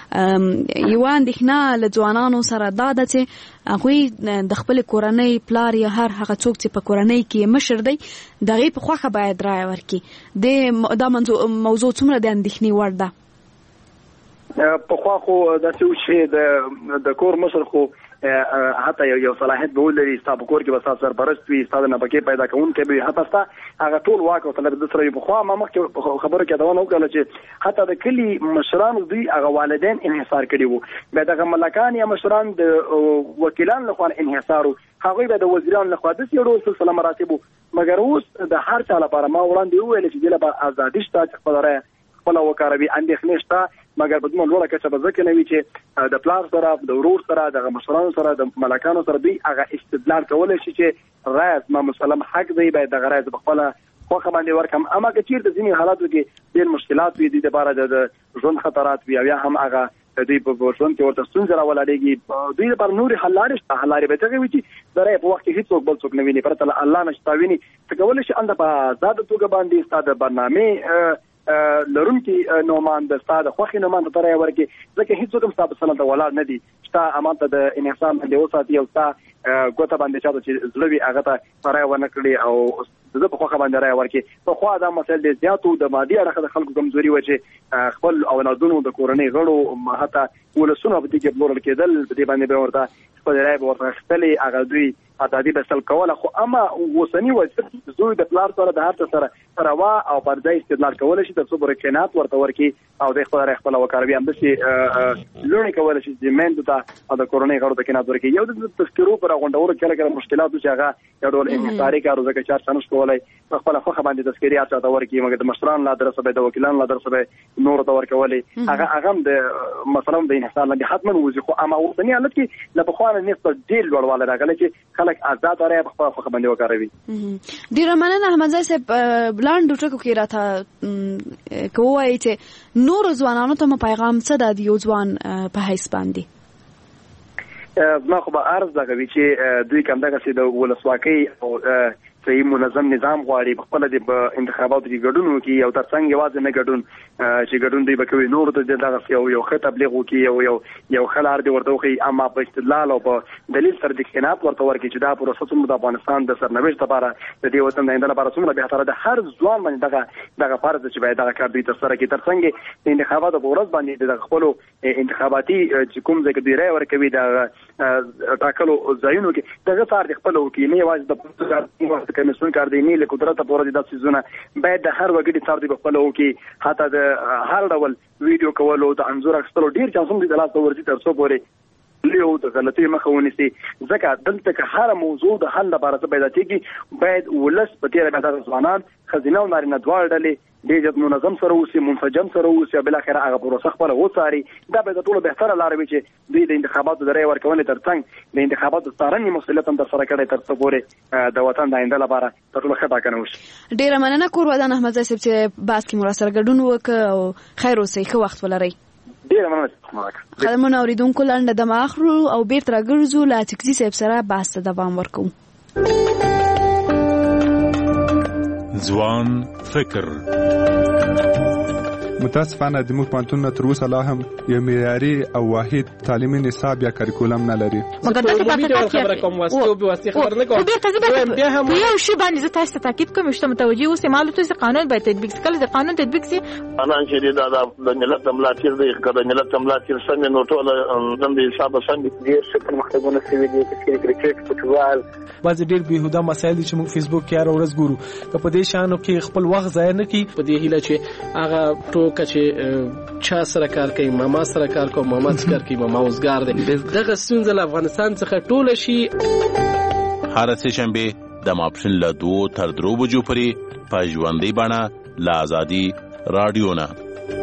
یوه اندېښنه له ځوانانو سره دا ده چې هغوی د خپلې کورنۍ پلار یا هر هغه څوک چې په کورنۍ کې مشر دی د هغې په خوښه باید رایه ورکړي. دا موضوع څومره د اندېښنې وړ ده؟ پخوا خو داسې و چې د کور مشر خو حتی یو صلاحیت به ولري، ستا په کور کې به ستا سرپرست وي، ستا د نفقې پیدا کوونکی به وي، حتی ستا هغه ټول واک او تلر د سره وي. پخوا ما مخکې خبرو کې یادونه وکړله چې حتی د کلي مشرانو دوی هغه والدین انحصار کړي وو، بیا دغه ملکان یا مشران د وکیلانو لخوا انحصار وو، هغوی به د وزیرانو لخوا داسې یو ډول سلسله مراتب وو. مګر اوس د هر چا لپاره ما وړاندې وویل چې دې لپاره ازادي شته چې خپله رایه خپله وکاروي، اندېښنې شته، مګر په دومره لوړه کچه به ځکه نه وي چې د پلار سره، د ورور سره، دغه مشرانو سره، د ملکانو سره دوی هغه استدلال کولی شي چې رایه زما مسلم حق دی، باید دغه رایه زه په خپله خوښه باندې ورکړم. اما که چېرته ځینې حالاتو کې ډېر مشکلات وي، دوی دپاره د ژوند خطرات وي او یا هم هغه دوی په ژوند کې ورته ستونزې راولاړېږي دوی لپاره نورې حل لارې شته حل لارې به دغې وي چې د رایې په وخت کې هېڅوک بل څوک نه ویني پرته له الله نه چې تا ویني ته کولی شي هلته په ازاده توګه باندې ستا د برنامې لرونکي نومان د ستا د خوښې نومان ته رایه ورکړي ځکه هېڅوک هم ستا په سلنته ولاړ نه دي چې تا امانته د انحصار باندې وساتي او ستا ګوته باندې چاته چې زړه وي هغه ته رایه ونه کړي او زه په خوښه باندې رایه ورکړي په خوا دا مسایل ډېر زیات وو د مادي اړخه د خلکو کمزوري وه چې خپل اولادونو د کورنۍ غړو حتی ولسونه په دې کې پلورل کېدل په دې باندې به ورته خپل رایه به ورته اخیستلې هغه دوی ازادي به سل کوله خو اما اوسني وضعیت زوی د پلار سره د هر څه سره روا او پر ځای استدلال کولی شي تر څو پورې قناعت ورته ورکړي او د خپل رایه خپله وکاروي همداسې لوڼې کولی شي چې میندو ته او د کورنۍ غړو ته قناعت ورکړي یو د تذکرو په راغونډولو کله کله مشکلات و چې هغه یو ډول انحصاري کار و ځکه چې هر څه نشي کولی په خپله خوښه باندې تذکریات چاته ورکړي مګر د مشرانو له درسه به د وکیلانو له درسه به نورو ته ورکولی هغه هم د مثلا د انحصار لاندې حتما وځي خو اما اوسني حالت کې له پخوا نه نسبت ډېر لوړوالی راغلی چې خلک ازاد رایه په خپله خوښه باندې وکاروي. ډېره مننه احمدزی صاحب لاندو ټکو کې راته که ووایي چې نورو ځوانانو ته مو پیغام څه ده د یو ځوان په حیث باندې؟ زما خو به عرض دغه وي چې دوی همدغسې د ولسواکۍ او صحیح منظم نظام غواړي په خپله د انتخاباتو کې ګډون وکړي او ترڅنګ یوازې نه ګډون چې ګډون دوی به کوي نورو ته دغسې یو ښه تبلیغ وکړي یو ښه لار دې ورته وښیي اما په استدلال او په دلیل سره د قناعت ورته ورکړي چې دا پروسه څومره د افغانستان د سرنوشت لپاره د دې وطن د آینده لپاره څومره بهتره ده هر ځوان باندې دغه فرض ده چې باید دغه کار دوی ترسره کړي ترڅنګ د انتخاباتو په ورځ باندې د خپلو انتخاباتي چې کوم ځای کې دوی رایه ورکوي د ټاکلو ځایونو کې دغه کار د خپله وکړي نه یوازې د کمیسیون کار دی نه له قدرت پورې د سيزونه باید د هر وګړي څار دی په خپل وکي حتی د هر ډول ویډیو کولو د انزور اخستلو ډیر چانسونه دي د لاس ورځي تر څو پورې لیو د غلطي مخه ونیسي ځکه دلته که هر موضوع د حل لپاره څه پیدا کیږي باید ولس په تیر باندې ځوانان خزینه او نارینه دواړه ډلې ډېر منظم سره اوسي منسجم سره اوسي بل اخر هغه پروسه خپل وڅاري دا به د ټولو بهتره لار وي چې دوی د انتخاباتو د رای ورکونې ترڅنګ د انتخاباتو څارنې مسؤلیت هم ترسره کړي تر څو پورې د وطن د آینده لپاره تر ټولو ښه ټاکنه وشي. ډېره مننه کورودان احمدزی صاحب چې بحث کې مو راسره ګډون وکړ او خیر اوسئ ښه وخت ولرئ. ډېره مننه. خدمونه اوریدونکو لنډه دمه اخلو او بیرته راګرځو له اڅکزي صاحب سره بحث ته دوام ورکوو. ځوان فکر متاسفانه د موږ پوهنتونونه تر اوسه لا هم یو معیاري او واحد تعلیمي نصاب یا کریکولم نه لري. مګر دا خبره کوم واسطه خبر نه کوم. په یو شی باندې زه تاسو ته تاکید کوم چې متوجي اوسئ معلومات چې قانون باید تطبیق کړي د قانون تطبیق سي انا چې دا د ملت ملاتیر دی کله ملت ملاتیر سم نو ټول د حساب سم دي چې په مختلفونه سوي دي چې کرکټ فوتبال بعض ډیر بهوده مسایل چې موږ فیسبوک کې هر ورځ ګورو که په دې شانو کې خپل وخت ضایع نه کړي په دې هیله چې هغه ټوکه چې چا سره کار کوي ماما سره کار کوي ماما سره کار کوي ماما اوسګار دی دغه ستونزه له افغانستان څخه ټوله شي. هر سه شنبه د ماپښین له 2 تر 3 بجو پورې په ژوندۍ بڼه له آزادي رادیو نه.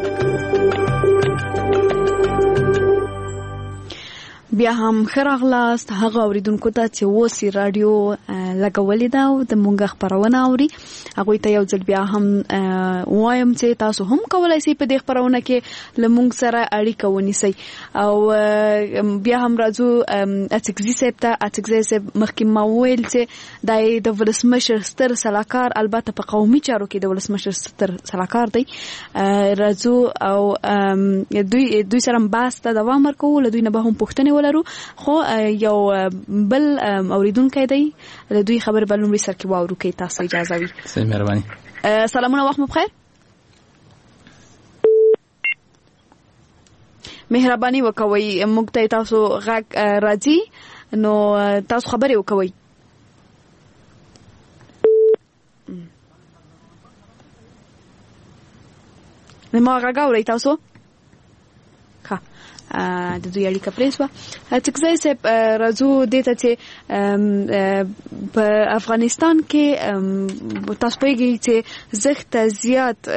بیا هم خراغلاست هغه اوریدونکو ته چې وسی رادیو لګولې دا او د مونږ خبرونه اوري هغه ته یو ځل بیا هم وایم چې تاسو هم کولای شئ په دې خبرونه کې لمونږ سره اړیکه ونیسئ او بیا هم راځو اڅکزي صاحب مخکې ما ویل چې د ولسمشر ستر سلاکار البته په قومي چارو کې د ولسمشر ستر سلاکار دی راځو او دوی سره بحث ته دوام ورکوو له دوی نه به هم پوښتنې ولرو خو یو بل اوریدونکی دی له دوی خبر بل لومړی سر کې واورو کې تاسو اجازه وي. سي مهرباني. سلامونه وخت مو بخیر. مهرباني وکوي موږ ته تاسو غږ راځي نو تاسو خبرې وکوي. نو ما غږ اورئ تاسو د دوی اړیکه پریسوه اڅکزي صاحب راځو دته چې په افغانستان کې تاسو پیږي چې زخت زیات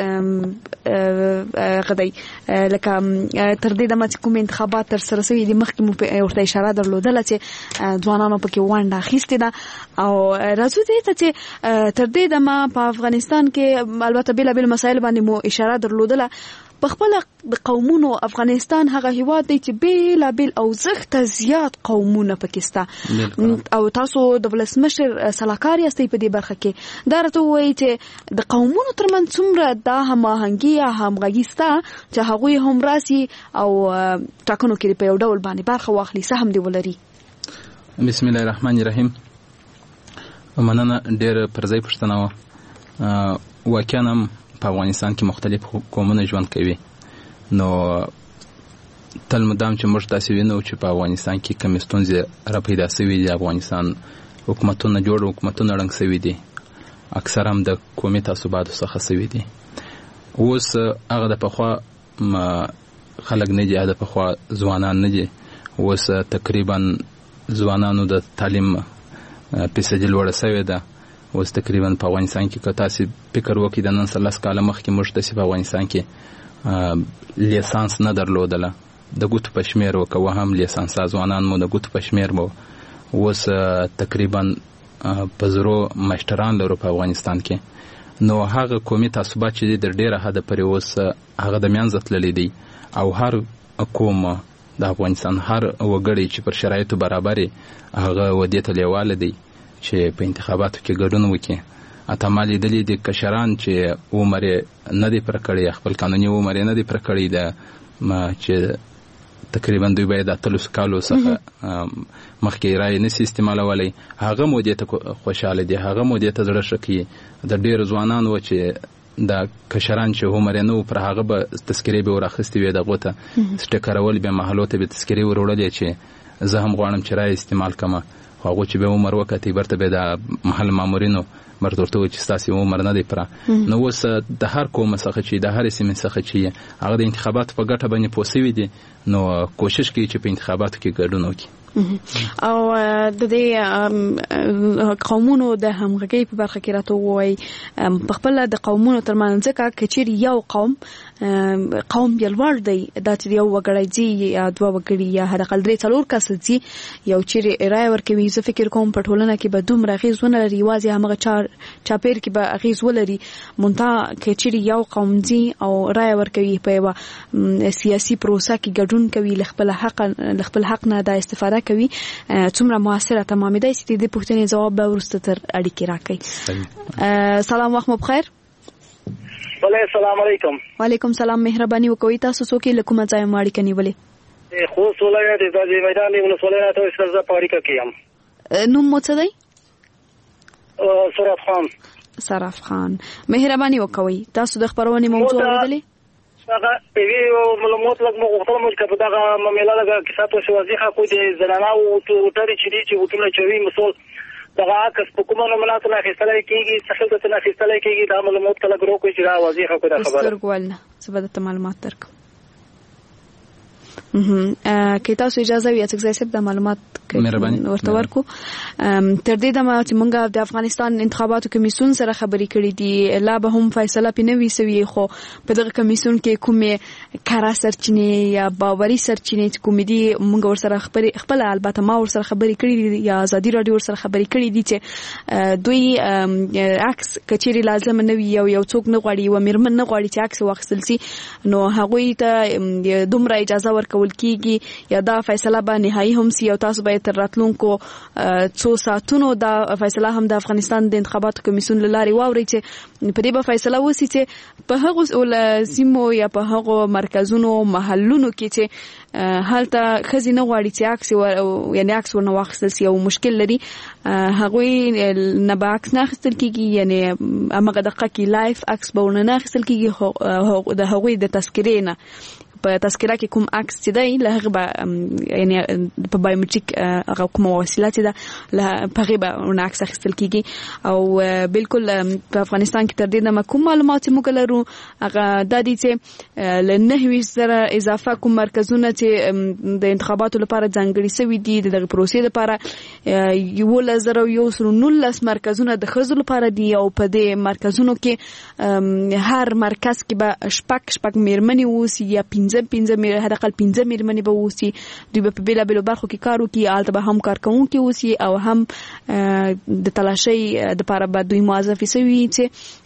غدي لکه تر دې د مات کوم انتخابات تر سره سوي د مخکې ورته اشاره درلودله چې ځوانانو پکې وانډه اخیسته ده او راځو دته چې تر دې د ما په افغانستان کې البته بل مسایل باندې مو اشاره درلودله په خپل د قومونو افغانستان هغه هیواد دی چې بیلابیل او زښت زیات قومونه پکې او تاسو د ولسمشر سلاکار یاستئ په دې برخه کې دا راته وایي چې د قومونو ترمنځ څومره دا هماهنګي یا همغږي سته چې هغوی هم راسي او ټاکنو کې په یو ډول باندې برخه واخلي سهم دی ولري. بسم الله الرحمن الرحیم. مننه. ډېر پرځای پوښتنه وه. واقعا هم په افغانستان کې مختلف قومونه ژوند کوي، نو تل مدام چې موږ داسې وینو چې په افغانستان کې کومې ستونزې را پیدا سوي دي، افغانستان حکومتونه جوړ حکومتونه ړنګ سوي دي، اکثر هم د قومي تعصباتو څخه سوي دي. اوس هغه د پخوا خلک نه دي، د پخوا ځوانان نه دي. اوس تقریبا ځوانانو د تعلیم فیصدي لوړه سوې ده. اوس تقریبا په افغانستان کې که تاسې فکر وکړئ د نن 13 کاله مخکې موږ داسې په افغانستان کې لیسانس نه درلودله، د ګوتو په شمېر و، که هم لیسانسه ځوانان مو د ګوتو په شمېر مو. اوس تقریبا په زرو ماشټران لرو په افغانستان کې. نو هغه قومي تعصبات چې دي د ډېره حده پورې اوس هغه د منځه تللی دی، او هر قوم د افغانستان هر وګړی چې پر شرایطو برابر هغه ودې ته لیواله دی چې په انتخاباتو کې ګډون وکړي. اته ما لیدلي دي کشران چې عمر نه دی پوره کړی، خپل قانوني عمر نه دی پوره کړی، چې تقریبا دوی باید 13 کالو څخه مخکې رایې نشي استعمالولی، هغه مودې ته خوشحاله دي، هغه مودې ته زړه ښه کوي. د ډېرو ځوانان و چې د کشران چې عمر نه و پر هغه به تذکرې به ورخیستې وې، دغو ته سټیکرول به محلو ته به تذکرې ور وړلې چې زه هم غواړم چې رایې استعمال کړم. خو هغو چې به عمر وکتې برته به د محل مامورینو برته ورته وویل چې ستاسې عمر نه دی پوره. نو اوس د هر قوم څخه چې د هرې سیمې څخه چې هغه د انتخاباتو په ګټه باندې پوه سوي دي، نو کوشش کوي چې په انتخاباتو کې ګډون وکړي. او د دې قومونو د همغږۍ په برخه کې راته ووایي په خپله د قومونو ترمنځ ځکه که چیرې یو قوم بیا لوړ دی، دا چې یو وګړی ځي یا دوه وګړي یا حداقل 3-4 کسه ځي یو چیرې رایه ورکوي، زه فکر کوم په ټولنه کې به دومره اغېز ونه لري، یوازې همغه چاپېر کې به اغېز ولري. منتها که چیرې یو قوم ځي او رایه ورکوي، په یوه سیاسي پروسه کې ګډون کوي، له خپل حق نه دا استفاده کوي، څومره موثره تمامېدای شي. د دې پوښتنې ځواب به وروسته تر اړیکې راکړئ. سلام، وخت مو بخیر. السلام علیکم. وعلیکم سلام. مهرباني وکوئ، تاسو څوک یې، له کومه ځایه مو اړیکه نیولې؟ خوست ولایت د میدان ولسوالۍ نه تاسو سره په اړیکه کې یم. نوم مو څه دی؟ سراف خان. سراف خان، مهرباني وکوئ، تاسو د خبرونې موضوع اورېدلې؟ هغه یو معلومات لږ مو غوښتل مو چې په دغه معامله لږ کیسه تاسو وضیحه کوئ د زنانو وټري چې دي چې وټونه چوي مسول دغه عکس په کومه نومونات نه اخیستلی کېږي، څه ډول نه اخیستلی کېږي، دا معلومات ته لږ روکوئ چې دا وضیحه کوئ. دا خبره سترګوالنه زه به درته معلومات درکړم. که تاسو اجازه وي اڅک ځای صاحب د معلومات ورته ورکو. تر دې دمه چې موږ د افغانستان انتخاباتو کمیسیون سره خبرې کړې دي، لا به هم فیصله پې نه وي سوې، خو په دغه کمیسیون کې کومې کره سرچینې یا باوري سرچینې چې کومې دي موږ ورسره خپله البته ما ورسره خبرې کړې دي یا ازادي راډیو ورسره خبرې کړې دي چې دوی عکس که چیرې لازم نه وي یو څوک نه غواړي، یوه مېرمن نه غواړي چې عکس واخیستل سي، نو هغوی ته دومره اجازه ورکول کیږي یا دا فیصله به نهایی هم سي او تاسو باید تر راتلونکو 2 ساعتونو دا فیصله هم د افغانستان د انتخاباتو کمیسیون له لارې واورئ چې په دې به فیصله وسي چې په هغو سیمو یا په هغو مرکزونو محلونو کې چې هلته ښځې نه غواړي چې عکس ورنه واخیستل سي او مشکل لري، هغوی نه به عکس نه اخیستل کېږي، یعنې همغه دقیقه کې لایف عکس به ورنه نه اخیستل کېږي، د هغوی د تذکرې نه په تذکره کې کوم عکس چې دی له هغه به یعنې په بایومټریک هغه کومه وسیله چې ده په هغې به ورنه عکس اخیستل کېږي. او بلکل په افغانستان کې تر دې دمه کوم معلومات چې موږ لرو هغه دا دي چې له 9,000 اضافه کوم مرکزونه چې د انتخاباتو لپاره ځانګړي سوي دي د دغې پروسې لپاره 11,119 مرکزونه د ښځو لپاره دي، او په دې مرکزونو کې هر مرکز کې به شپږ مېرمنې اوسي یا 15 حداقل 15 مېرمنې به اوسي، دوی به په بېلابېلو برخو کې کار وکړي، هلته به هم کارکوونکي اوسي او هم د تلاشۍ دپاره به دوی موظفې سوي چې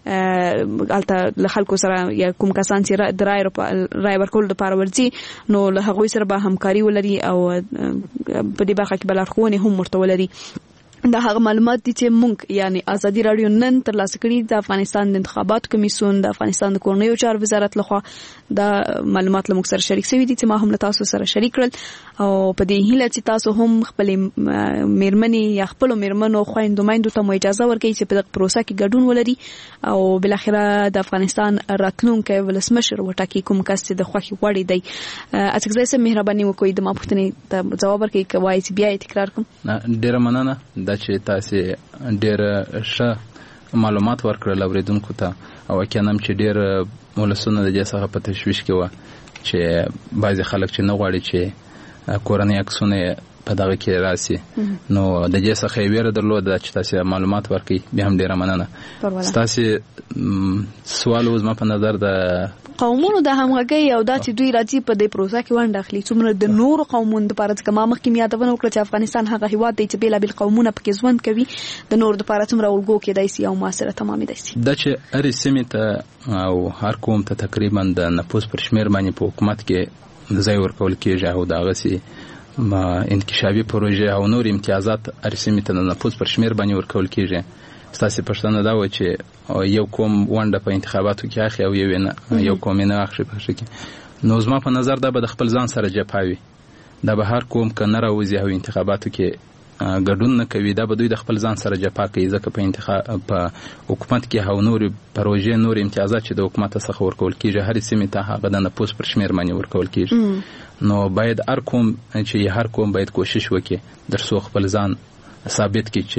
الته له خلکو سره یا کوم کسان چې رای ورکول د پاره ورځي نو له هغوی سره به همکاري ولري او په دې برخه کې بلارښوونې هم ورته ولري. دا هغه معلومات دي چې موږ یعنی ازادي رادیو نن ترلاسه کړي د افغانستان د انتخاباتو کمیسیون د افغانستان د کورنیو چارو وزارت لخوا دا معلومات له موږ سره شریک شوي دي چې ما هم له تاسو سره شریک کړل او په دې هیله چې تاسو هم خپل میرمنې یا خپل میرمنو خويندو مایندو ته مو اجازه ورکړئ چې په دغه پروسه کې ګډون ولري او بل اخره د افغانستان راتلونکي ولسمشر وټاکي کوم کس چې د خوخي وړي دی. اڅکزای سم مهرباني وکړئ د ما پوښتنې ته جواب ورکړئ کوي چې بیا تکرار کوم. ډیره مننه دا چې تاسو ډېر ښه معلومات ورکړل اوریدونکو ته او کینم چې ډېر ولسونه د دې څخه په تشویش کې و چې بعضی خلک چې نه غواړي چې کورنۍ عکسونه په دغه کې راسي نو د دې څخه ویره درلوده چې تاسو معلومات ورکړي بیا هم ډېر مننه. تاسو سوال وز ما په نظر د قومونو د همغږي او دا چې دوی راځي په دې پروسه کې ونډه اخلي څومره د نور قومونو لپاره چې ما مخکې یادونه وکړه چې افغانستان هغه هیواد دی چې بیلابل قومونه پکې ژوند کوي د نور لپاره څومره ولګو کې دای سي او موثره تمامي دای سي. دا چې هر سیمه ته او هر قوم ته تقریبا د نفوس پر شمیر باندې په حکومت کې ځای ورکول کېږي او دا غسي انکشافي پروژه او نور امتیازات هر سیمه ته د نفوس پر شمیر باندې ورکول کېږي. ستاسو پښتنه دا و چې یو کوم ونډه په انتخاباتو کې اخی او یو کوم نه اخی په شکل نو زما په نظر دا به د خپل ځان سره جپاوي دا به هر کوم کنه راوځي او انتخاباتو کې ګډون نه کوي دا به دوی د خپل ځان سره جپا کوي ځکه په انتخاب په حکومت کې هاو نور پروژې نور امتیازات چې د حکومت څخه ورکول کیږي هر سیمه ته هغه د نفوس پر شمیر باندې ورکول کیږي نو باید هر کوم چې هر کوم باید کوشش وکړي درسو خپل ځان ثابت کړي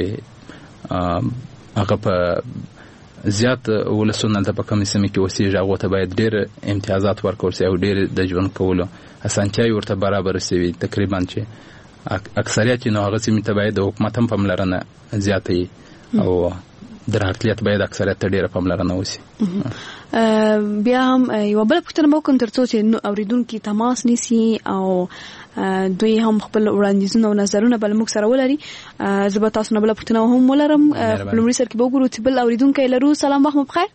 چې هغه په زیات ولسونه د کوم سیمه کې وسیږي هغه ته باید ډېر امتیازات ورکول شي او ډېر د ژوند کولو اسانتیاوي ورته برابر شي تقریبا چې اکثریت نو هغه سیمه ته باید د حکومت هم پاملرنه زیاتې او د راحتیت باید اکثریت ډېر پاملرنه وشي. بیا هم یو بل پوښتنه مو کوم ترڅو چې اوریدونکو تماس نیسي او دوی هم خپل وړاندیزونه او نظرونه بل موږ سره ولري. زه به تاسو نه بل پوښتنه هم ولرم په لومړي سر کې به وګورو چې بل اوریدونکو لرو. سلام وخت مو بخیر.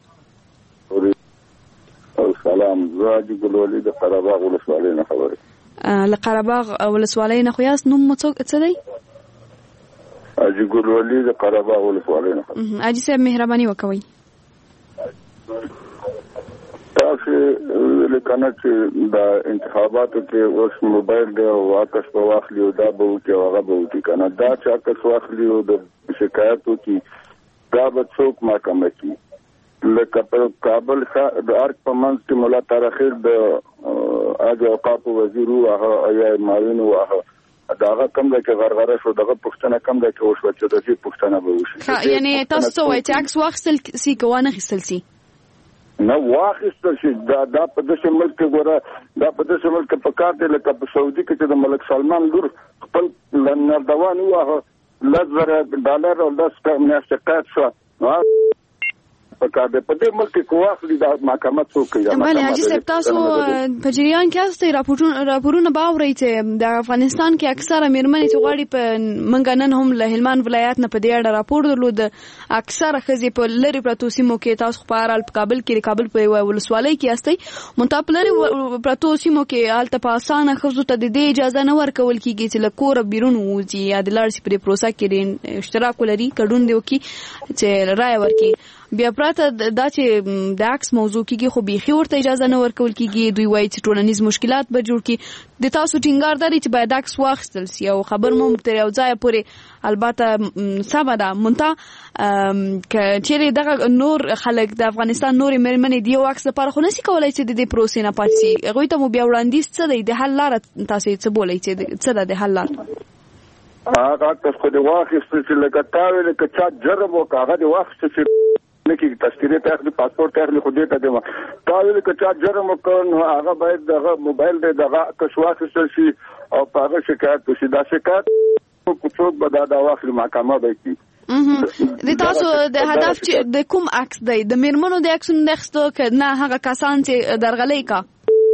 سلام زاجي ګلولي د قرهباغ ولسوالۍ نه خبره له قرهباغ ولسوالۍ نه خو یاست نوم مو څه دی؟ اجي ګلولي د قرهباغ ولسوالۍ نه خبره. اجي صاحب مهرباني وکوي. تاسو لکه چې د انتخاباتو کې اوس موبایل دی او عکس په واخلي او دا به وکړي هغه به وکړي کنه دا چې عکس واخلي او د شکایتو کې دا به څوک محکمه کې لکه په کابل ښار د ارګ په منځ کې مولا تاریخیر د اج اوقاف وزیر او یا معاون او داغه کم د غرغره شو دغه پښتنه کم د کې وشو چې د دې پښتنه به وشي. یعنی تاسو وایي چې عکس واخیستل سي کوانه خستل سي نه واخیستل شي دا په داسې ملک کې ګوره دا په داسې ملک په کار دی لکه په سعودي کې چې د ملک سلمان لور خپل نردوان ووهه $10,000 او 10 میاشتې قید شوه په کار دی په دې ملک کې واخلي دا محکمه څوک کوي. بله حاجي صاحب تاسو په جریان کې یاستئ راپورونه به اورئ چې د افغانستان کې اکثره میرمنې چې غواړي په منګه نن هم له هلمند ولایت نه په دې اړه راپور درلود اکثره ښځې په لرې پرتو سیمو کې تاسو په هر حال په کابل کې کابل په یوه ولسوالۍ کې یاستئ منتها په لرې پرتو سیمو کې هلته په اسانه ښځو ته د دې اجازه نه ورکول کېږي چې له کوره بیرون ووځي یا د لاړ شي په دې پروسه کې اشتراک ولري ګډون دې وکړي چې رایه ورکړي. بیا پراته دا چې د عکس موضوع کېږي خو بیخي ورته اجازه نه ورکول کېږي دوی وایي چې ټولنیز مشکلات به جوړ کړي. د تاسو ټینګار دی چې باید عکس واخیستل سي او خبر مو تر یو ځایه پورې البته سمه ده منتها که چیرې دغه نور خلک د افغانستان نورې میرمنې د یو عکس لپاره خو نشي کولی چې د دې پروسې نه پاتې سي هغوی ته مو بیا وړاندیز څه دی د حل لاره تاسو څه بولئ چې څه ده د حل لاره؟ هغه عکس خو دې واخیستل چې لکه تا ویل که چا جرم وکړه هغه دې واخیستل چې نکي تذکره ته اخلي پاسپورت اخلي خو دې ته دیمه تا ویل که چا جرم وکړ نو هغه باید دغه موبایل دې دغه عکس واخیستل شي او په هغه شکایت وشي. دا شکایت څوک به دا واخلي محکمه به کوي. د تاسو د هدف چې د کوم عکس دی د میرمنو د عکسونو د اخیستو که نه هغه کسان چې درغلۍ کا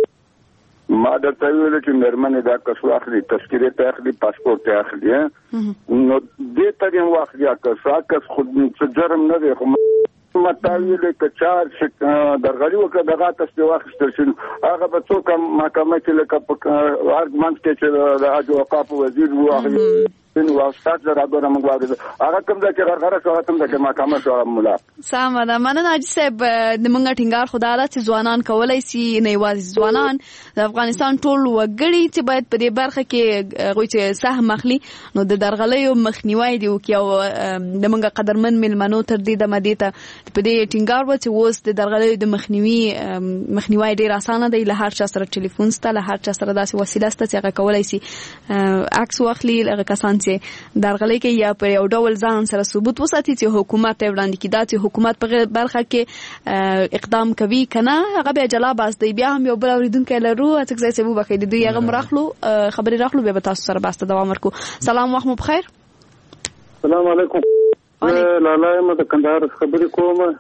ما درته ویل چې میرمنې دا عکس واخلي تذکره ته اخلي پاسپورت ته اخلي نو دې ته یې واخلي عکس خو څه جرم نه دی خو متاوی له کچار درغلي وکړه دغه تاسو واخیستل شي هغه به څوک محکمه کې لکه ارګمنټ کې چې د حج وقاف وزیر وو هغه نو استاد راغره موږ واغې هغه کوم ځکه غرغره شو کوم ځکه محکمه شو مولا سم ده مننه حاجی صاحب د منګه ټینګار خدای الله چې ځوانان کولای شي نه یوازې ځوانان د افغانستان ټول وګړي چې باید په دې برخه کې غوي چې سهم اخلي نو د درغلیو مخنیوي دی او د منګه قدرمن ملمنو تر دې د مدیته په دې ټینګار و چې وس د درغلیو د مخنیوي ډیر اسانه دی له هر چا سره ټلیفون ست له هر چا سره داسې وسیله ست چې هغه کولای شي عکس واخلي هغه کسان چې درغلي کې یا په یو ډول ځان سره ثبوت وساتي چې حکومت وړاندې کیدا چې حکومت په برخه کې اقدام کوي کنه هغه به جلا باز دی بیا هم یو بل اوریدونکو لرو چې ځای سبو بخې د دوی هغه مراخلو خبري راخلو به تاسو سره باسته دوام ورکو سلام وخت مو بخیر السلام علیکم لاله ما د کندهار خبرې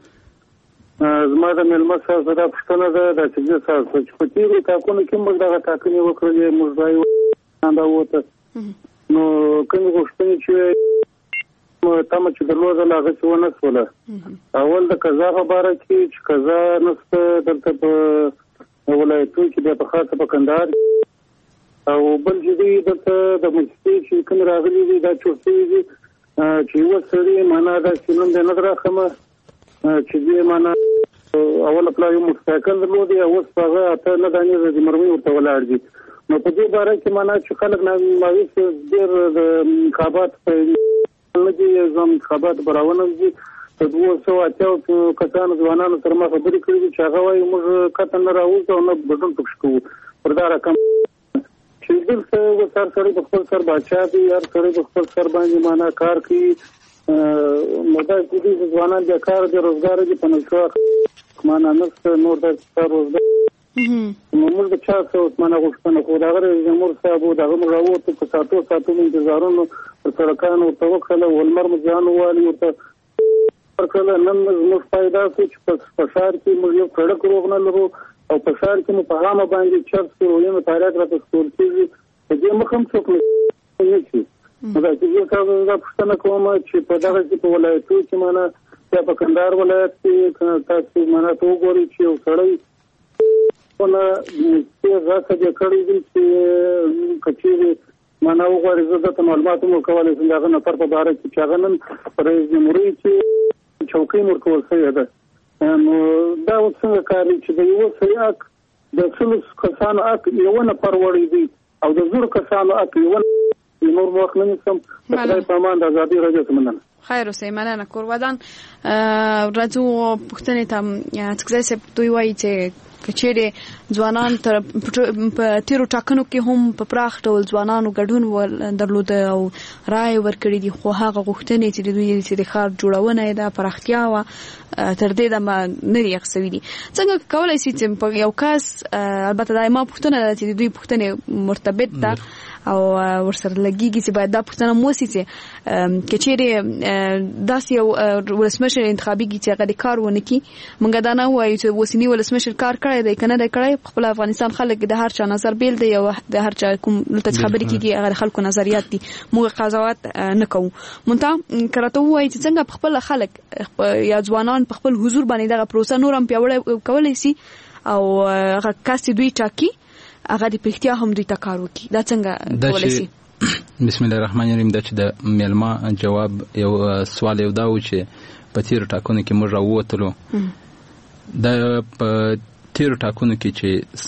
کوم زما د ملمه سره د پښتنه د چې تاسو چې په تیرو تاکونو کې موږ دغه ټاکنې وکړلې موږ ځای نه وته نو کومه غوښتنه چې تم چې د لوزه لاغه څه ونه سوله اول د قضا خبره چې قضا نسته دلته په ولایتو کې د خاصه په کندهار او بل چې دلته د مجلس چې کوم راغلي دي دا چورتي دي چې وسري معنا دا چې نن د نظر خمه چې دې معنا اول خپل یو مستقل درلودي او څنګه ته نه دانې د مرمي ورته ولاړ دي نو په دې باره کې معنا چې خلک نه ماوي ډېر د انتخابات په لږی ځم انتخابات براونه دي په 280 کسانو ځوانانو سره ما خبرې کړې چې هغه وايي موږ کته نه راوځو او نه بدون پکښ کوو پر دا رقم چې دلته وسار سره په خپل سر بچا دي هر سره په خپل سر باندې معنا کار کوي مدا کې ځوانان د کار د روزګار دي په نشو معنا نفس نور د روزګار موږ د چا څو معنا غوښتنه خو دا غره جمهور صاحب دا غو راوته په ساتو انتظارونو پر سرکانو توکل ولمر مجان والی ورته ورکړه نن موږ پیدا چې په شهر کې موږ یو سړک روغنه لرو او په شهر کې په هغه باندې چرته وینو تاریخ راته سکول کېږي په دې مخم څوک نه شي دا چې تاسو دا پښتنه کوم چې په دغه کې په ولایتو کې معنا په کندهار ولایت کې تاسو معنا تو ګوري چې سړی ونه چې راځي د کړي دي چې کچېږي معنا وګورئ زه د معلوماتو مو کولای شم دا نه پر په اړه چې څنګه نن رئیس جمهوریت چې چوکۍ ورکول شوی ده نو دا څنګه کاری چې د یو سیاق د څلور کسانو اک یو نه پروري دي او د زور کسانو اک یو نور وخت نه سم په پامان د ازادي راځي سمندن خیر اوسې مننه کور ودان راځو پښتنې ته څنګه چې دوی وایي چې کچېره ځوانان تر په تیرو ټاکنو کې هم په پراخ ډول ځوانانو ګډون درلود او رائے ورکړي دي خو هغه غوښتنې چې دوی چې د ښار جوړونه ده پراختیا و تر دې د ما نری اخسوي دي څنګه کولای شي چې په یو کس البته دایمه پښتنه چې دوی پښتنه مرتبط ده او ورسره لګيږي چې باید دا پښتنه موسی چې کچېره داس یو ولسمشر انتخابي چې هغه د کار ونه کی مونږ دا نه وایو چې وسنی ولسمشر کار کړی دی کنه دی کړی خپل افغانستان خلک د هر چا نظر بیل دی او د هر چا کوم لته خبرې کیږي هغه خلکو نظریات دي موږ قضاوت نه کوو مونږ کرته وایي چې څنګه خپل خلک یا ځوانان په خپل حضور باندې دغه پروسه نورم پیاوړی کولای شي او هغه کس دوی ټاکي هغه د پښتیا هم دوی تکارو کی دا څنګه کولای شي بسم الله الرحمن الرحیم دا چې د میلما جواب یو سوال یو دا و چې په تیر ټاکنو کې موږ راووتلو دا په تیر ټاکنو کې چې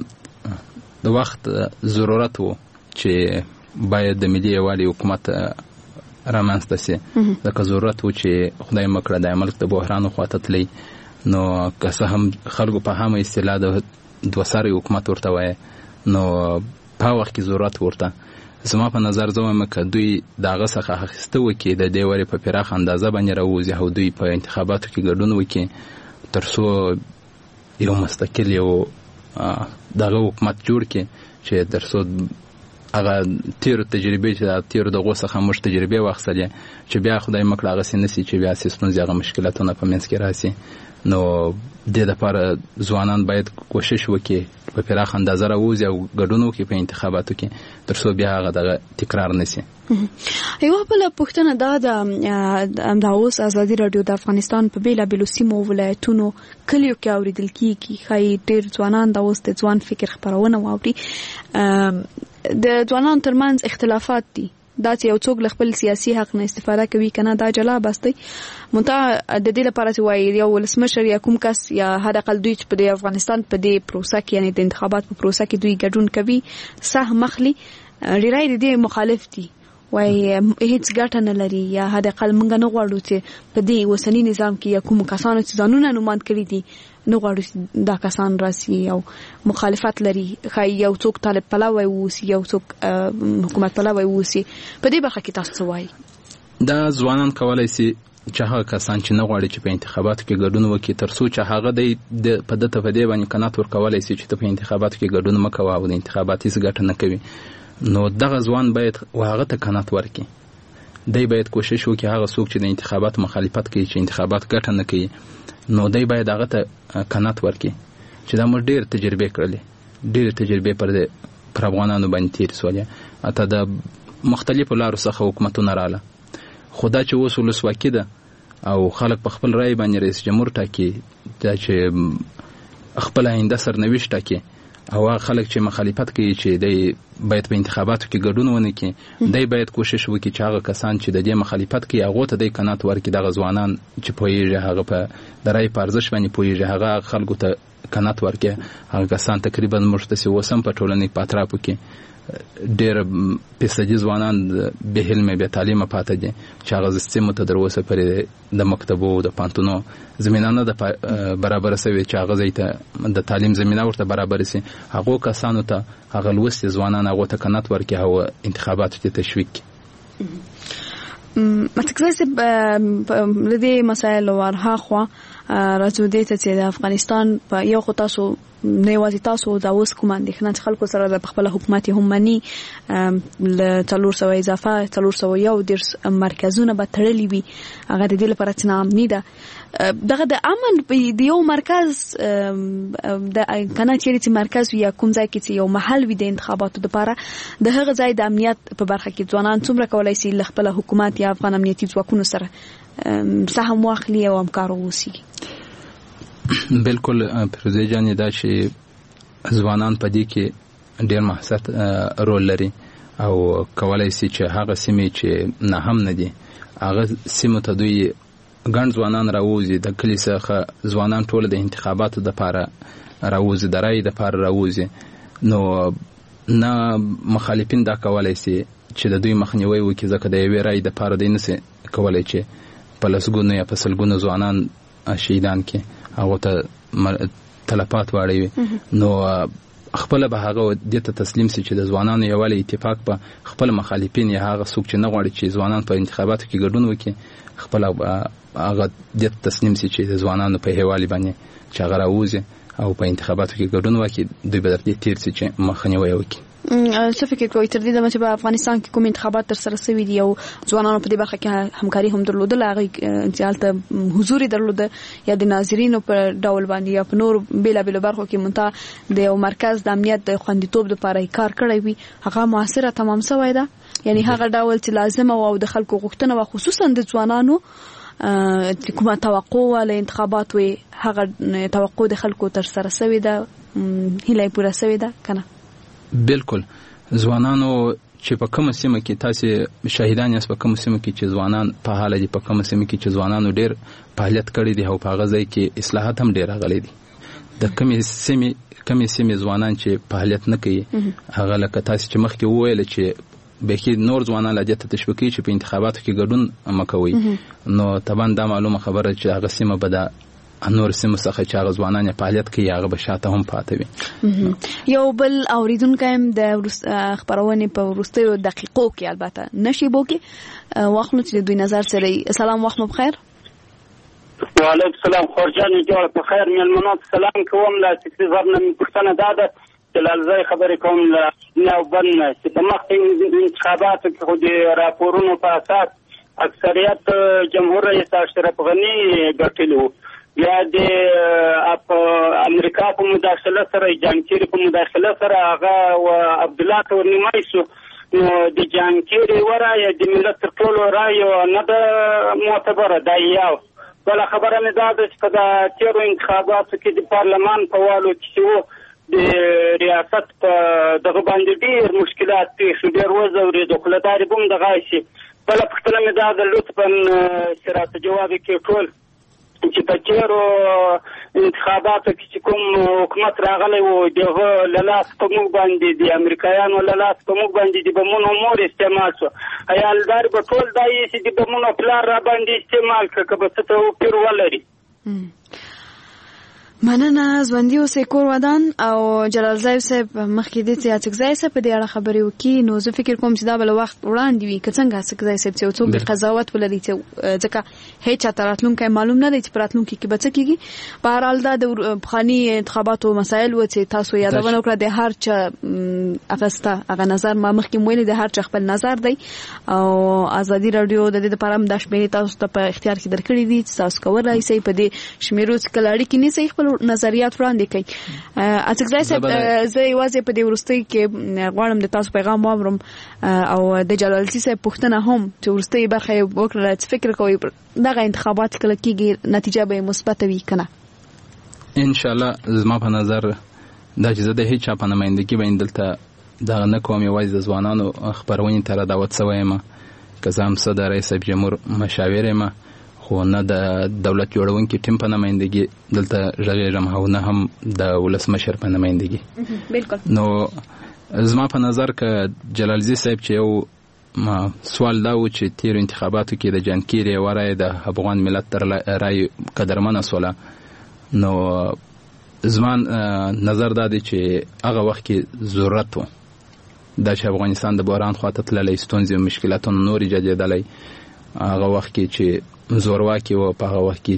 سهم د وخت ضرورت وو چې باید د ملي یوالي حکومت رامنځته شي دا ضرورت وو چې خدای مکړه د ملک د بحران خواته تللی نو که څه هم خلکو په هغه اصطلاح د دوساري حکومت ورته وای نو په وخت کې ضرورت ورته زما په نظر زوم ک دوی داغه څخه اخیسته وکي د دې وری په پراخ اندازه باندې راوځي او دوی په انتخاباتو کې ګډون وکي ترڅو یو مستقل یو دغه حکومت جوړ کړي چې ترڅو هغه تیر تجربه چې تیر د غوسه خاموش تجربه واخلې چې بیا خدای مکړه هغه سینسي چې بیا سیستم زیغه مشکلاتونه په منځ کې راسي. نو د لپاره ځوانان باید کوشش وکړي په پراخ اندازه راوځي او ګډون وکړي په انتخاباتو کې ترڅو بیا هغه د تکرار نشي. یو بل پوښتنه دا د اوس ازادي رادیو د افغانستان په بیلابیلو سیمو ولایتونو کلیو کې اوریدل کیږي خای ډیر ځوانان د اوس د ځوان فکر خبرونه واوري. د ځوانانو ترمنځ اختلافات دي دا چې یو څوک خپل سیاسي حق نه استفاده کوي کنه دا جلا بستي مونته د دې لپاره چې وایي یو ولسمشر یا کوم کس یا هر اقل دوی چې په افغانستان په دې پروسه کې یعنی د انتخابات په پروسه کې دوی ګډون کوي سهم مخلي ډیرای دې مخالف دي وای هیڅ ګټه نه لري یا هر اقل مونږ نه غواړو چې په دې وسنی نظام کې یا کوم کسانو چې ځانونه نوماند کړی دي نو غواړو دا کسان راسي او مخالفت لري خای یو څوک طالب پلاوی ووسی یو څوک حکومت پلاوی ووسی په دې برخه کې تاسو وایي دا ځوانان کولای شي چې هغه کسان چې نه غواړي چې په انتخاباتو کې ګډون وکړي ترڅو چې هغه د په دته په دې باندې قناعت ورکولای شي چې په انتخاباتو کې ګډون مکوي او د انتخاباتي څه نه کوي نو دغه ځوان باید هغه ته قناعت ورکړي دی باید کوشش وکړي هغه څوک چې د انتخاباتو مخالفت کوي چې انتخابات ګټه نه کوي نو دی باید هغه ته قناعت ورکړي چې دا موږ ډېر تجربه کړلې ډېر تجربه پر افغانانو باندې تیر سولې اته د مختلفو لارو څخه حکومتونه رااله خدا چې اوس ولسواکي ده او خلک په خپل رای باندې رئیس جمهور ټاکي دا چې خپل آینده سرنوشت ټاکي او خلک چې مخالفت کوي چې دی باید په انتخاباتو کې ګډون ونه کړي دی باید کوشش وکړي چې هغه کسان چې د دې مخالفت کوي هغه ته د قناعت ورکړي دغه ځوانان چې پوهیږي هغه په د رای په ارزښت باندې پوهیږي هغه خلکو ته قناعت ورکړي هغه کسان تقریبا موږ ته وسم په ټولنې په اطرافو کې ډېر پیسدي ځوانان به علم به تعلیم پاتې دي چې هغه سیستم ته دروسه پر د مکتبو د پانتونو زمينه نه د برابر سوي چې هغه زیته د تعلیم زمينه ورته برابر سي هغه کسانو ته هغه لوست ځوانان هغه ته قناعت ورکړي او انتخاباتو ته تشویق متکلسب لدی مسائل ورها خو راځو دې ته چې د افغانستان په یو خو تاسو نه یوازې تاسو دا اوس کوم اندېښنه چې خلکو سره د خپل حکومت هم مني ل 300 اضافه 301 مرکزونه به تړلې وي هغه د دې لپاره چې امني ده دغه د امن په یو مرکز د کنه چې مرکز یا کوم ځای کې یو محل وي د انتخاباتو لپاره د هغه ځای د امنیت په برخه کې ځوانان څومره کولای شي ل خپل حکومت یا افغان امنیتي ځواکونو سره سهم واخلي او همکار ووسی بالکل پروزه جان دا چې ځوانان په دې کې ډېر محسوس رول لري او کولای شي چې هغه سیمې چې نه هم نه دي هغه سیمه ته دوی ګڼ ځوانان راوځي د کلی څخه ځوانان ټول د انتخاباتو لپاره راوځي د رای لپاره راوځي نو نه مخالفین دا کولای شي چې د دوی مخنیوي وکړي ځکه د یوې رای لپاره د نس کولای چې په لسګونو یا په سلګونو ځوانان شهیدان کې هغه ته تلفات واړوي نو خپل به هغه د ته تسلیم سي چې د ځوانانو یووالی اتفاق په خپل مخالفین یا هغه څوک چې نه غواړي چې ځوانان په انتخاباتو کې ګډون وکړي خپل هغه د تسلیم سي چې د ځوانانو په هیوالي باندې چې هغه راوځي او په انتخاباتو کې ګډون وکړي دوی به درته تیر سي چې مخنیوي وکړي څه فکر کوئ تر دې چې په افغانستان کې کوم انتخابات تر سره شوي دي او ځوانانو په دې برخه کې همکاري هم درلوده هغه ځالته حضور درلوده یا د ناظرینو په ډول باندې یا په نور بیلابیلو برخو کې مونته د یو مرکز د امنیت د خوندیتوب لپاره کار کړی وي هغه موثره تمام شوی ده یعنی هغه ډول چې لازم او د خلکو غوښتنه او خصوصا د ځوانانو کومه توقع ول انتخابات وي هغه توقع د خلکو تر سره شوی ده هله پوره شوی ده کنه بالکل ځوانانو چې په کوم سیمه کې تاسو شاهدان یاست په کوم سیمه کې چې ځوانان په حال دي په کوم سیمه کې چې ځوانانو ډېر فعالیت کړی دي او په هغه ځای کې اصلاحات هم ډېر غلي دي د کوم سیمه ځوانان چې فعالیت نه کوي هغه لکه تاسو چې مخکې وویل چې بلکې نور ځوانان لا دې تشویقي چې په انتخاباتو کې ګډون مکوي نو طبعا دا معلومه خبره چې هغه سیمه به انور سیمه څخه چې هغه ځوانان فعالیت کوي هغه به شاته هم پاتوي یو بل اوریدونکو هم د خبرونه په ورستیو دقیقو کې البته نشي بوکي واخلو چې دوی نظر سره سلام وخت بخیر وعلیکم السلام خورجان جوړ په خیر ملمنات سلام کوم لا چې زرنه پښتنه داده جلالزای خبرې کوم له نوبند نه چې په مخکې انتخاباتو کې خو د راپورونو په اساس اکثریت جمهور رئیس اشرف غني ګټلی و. بیا د امریکا په مداخله سره جان کیری په مداخله سره هغه عبدالله ته ورنیمای شو. نو د جان کیری ورایه د ملت تر ټولو رایو نه ده معتبره دا یو. بله خبره مې دا ده چې په د تېرو انتخاباتو کې د پارلمان په والو کې و د ریاست په دغه باندې ډېر مشکلات پېښ شو، ډېر وځورېدو، خو له دارې به هم دغه شي. بله پوښتنه مې دا ده لطفا چې راته جواب یې ټول چې په تېرو انتخاباتو کې چې کوم حکومت راغلی و د هغه له لاس په موږ باندې د امریکایانو له لاس په موږ باندې د بمونو مور استعمال شو. ایا الدارې به ټول دا یې چې د بمونو پلار را باندې استعمال کړه که به څه توپیر ولري؟ مننه. ژوندي اوسئ کور ودان. او جلالزای صاحب مخکې دې چې اڅکزای صاحب په دې اړه خبرې وکړي، نو زه فکر کوم چې دا بل وخت وړاندې وي که څنګه اڅکزای صاحب چې څوک د قضاوت ولري ځکه هیڅ چاته راتلونکی معلوم نه دی چې په راتلونکي کې به څه کېږي. په هر حال دا د پخواني انتخاباتو مسایل و چې تاسو یادونه وکړه د هر چا اخسته هغه نظر ما مخکې ویلي د هر چا خپل نظر دی او ازادي رادیو د دې لپاره هم دا شمیرې تاسو ته په اختیار کې درکړي دي چې تاسو کولی شئ په دې شمیرو څخه اړیکې نیسئ، خپل نظریات وړاندې کړئ. اڅکزای صاحب زه یوازې په دې وروستۍ کې غواړم د تاسو پیغام واورم او د جلالزي صاحب پوښتنه هم چې وروستۍ برخه یې وکړله چې فکر کوئ دغه انتخابات کله کېږي نتیجه به یې مثبته وي که نه؟ انشاءالله زما په نظر دا چې زه د هیڅ چا په نمایندګي باندې دلته دغه نه کوم، یوازې د ځوانانو خپرونې ته را دعوت سوی یم که زه هم څه د رئیس جمهور مشاور یم خو نه د دولت جوړونکي ټیم په نمایندګي دلته غږیږم او نه هم د ولسمشر په نمایندګي. بالکل. نو زما په نظر که جلالزي صاحب چې یو سوال دا و چې تیرو انتخاباتو کې د جان کیری ورای د افغان ملت تر رای قدرمنه سوله، نو زما نظر دا دی چې هغه وخت کې ضرورت و دا چې افغانستان د بحران خواته تللی، ستونزې او مشکلاتونه نور ایجادېدلی، هغه وخت کې چې زورواکي و، په هغه وخت کې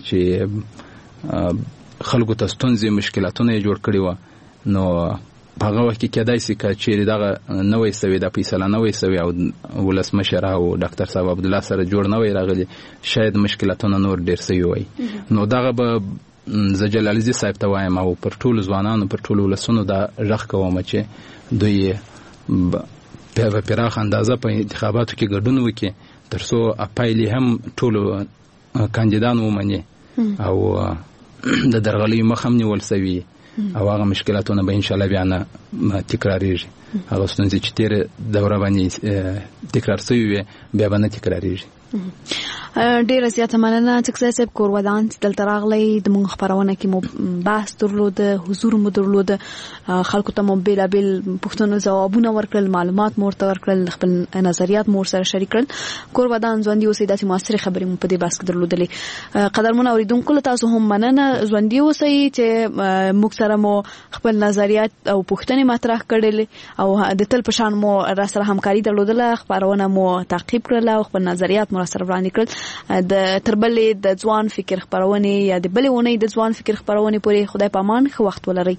چې خلکو ته ستونزې مشکلاتونه یې جوړ کړي و، نو په هغه وخت کې کېدای شي که چیرې دغه نه وی سوی دا فیصله نه وی سوی او ولسمشر او ډاکټر صاحب عبدالله سره جوړ نه وی راغلی، شاید مشکلاتونه نور ډېر سوي وای. نو دغه به زه جلالزي صاحب ته وایم او پر ټولو ځوانانو پر ټولو ولسونو دا غږ کوم چې دوی په پراخ اندازه په انتخاباتو کې ګډون وکړي تر څو پایلې هم ټولو کاندیدان ومني او د درغلۍ مخه هم نیول سوي او هغه مشکلاتونه به انشاءالله بیا نه تکراریږي، هغه ستونزې چې تېره دوره باندې تکرار سوي وي بیا به نه تکراریږي. ډیره زیاته مننه اڅکزای صاحب کور ودان دلته راغلی، د موږ خپرونه کې مو بحث درلوده، حضور مو درلوده، خلکو ته مو بېلابېل پوښتنو ځوابونه ورکړل، معلومات مو ورته ورکړل، خپل نظریات مو ورسره شریک کړل. کور ودان ژوندي اوسئ، داسې مؤثرې خبرې مو په دې بحث کې درلودلې. قدرمنو اورېدونکو له تاسو هم مننه، ژوندي اوسئ چې موږ سره مو خپل نظریات او پوښتنې مطرح کړلې او د تل په شان مو راسره همکاري درلودله، خپرونه مو تعقیب کړله او خپل نظریات مو راسره وړاندې کړل. د تربلې د ځوان فکر خپرونې یا د بلې اونۍ د ځوان فکر خپرونې پورې خدای په امان، ښه وخت ولرئ.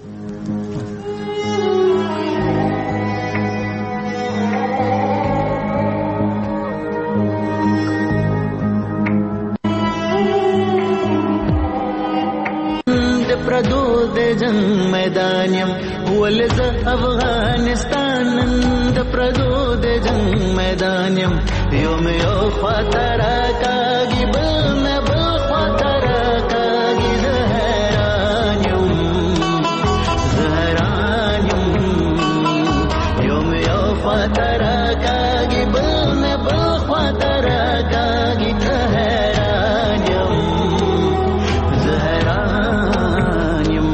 د پردو د جنگ میدانیم ولز افغانستان، د پردو د جنگ میدانیم یوم یو خاطر کاږي بل نه بل خاطر کاږي، زهران یم یوم یو خاطر کاږي بل نه بل خاطر کاږي، زهران یم.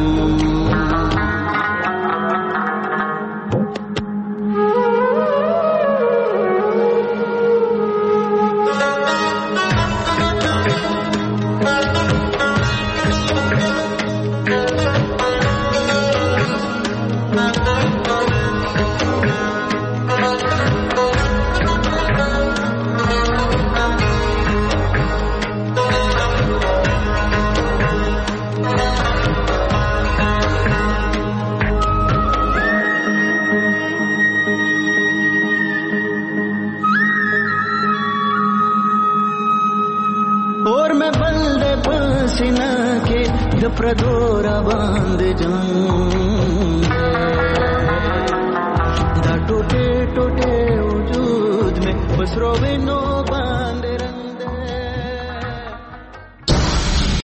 د پردو را باندې جنگ دا ټوټه ټوټه وجود مې بسرو وینو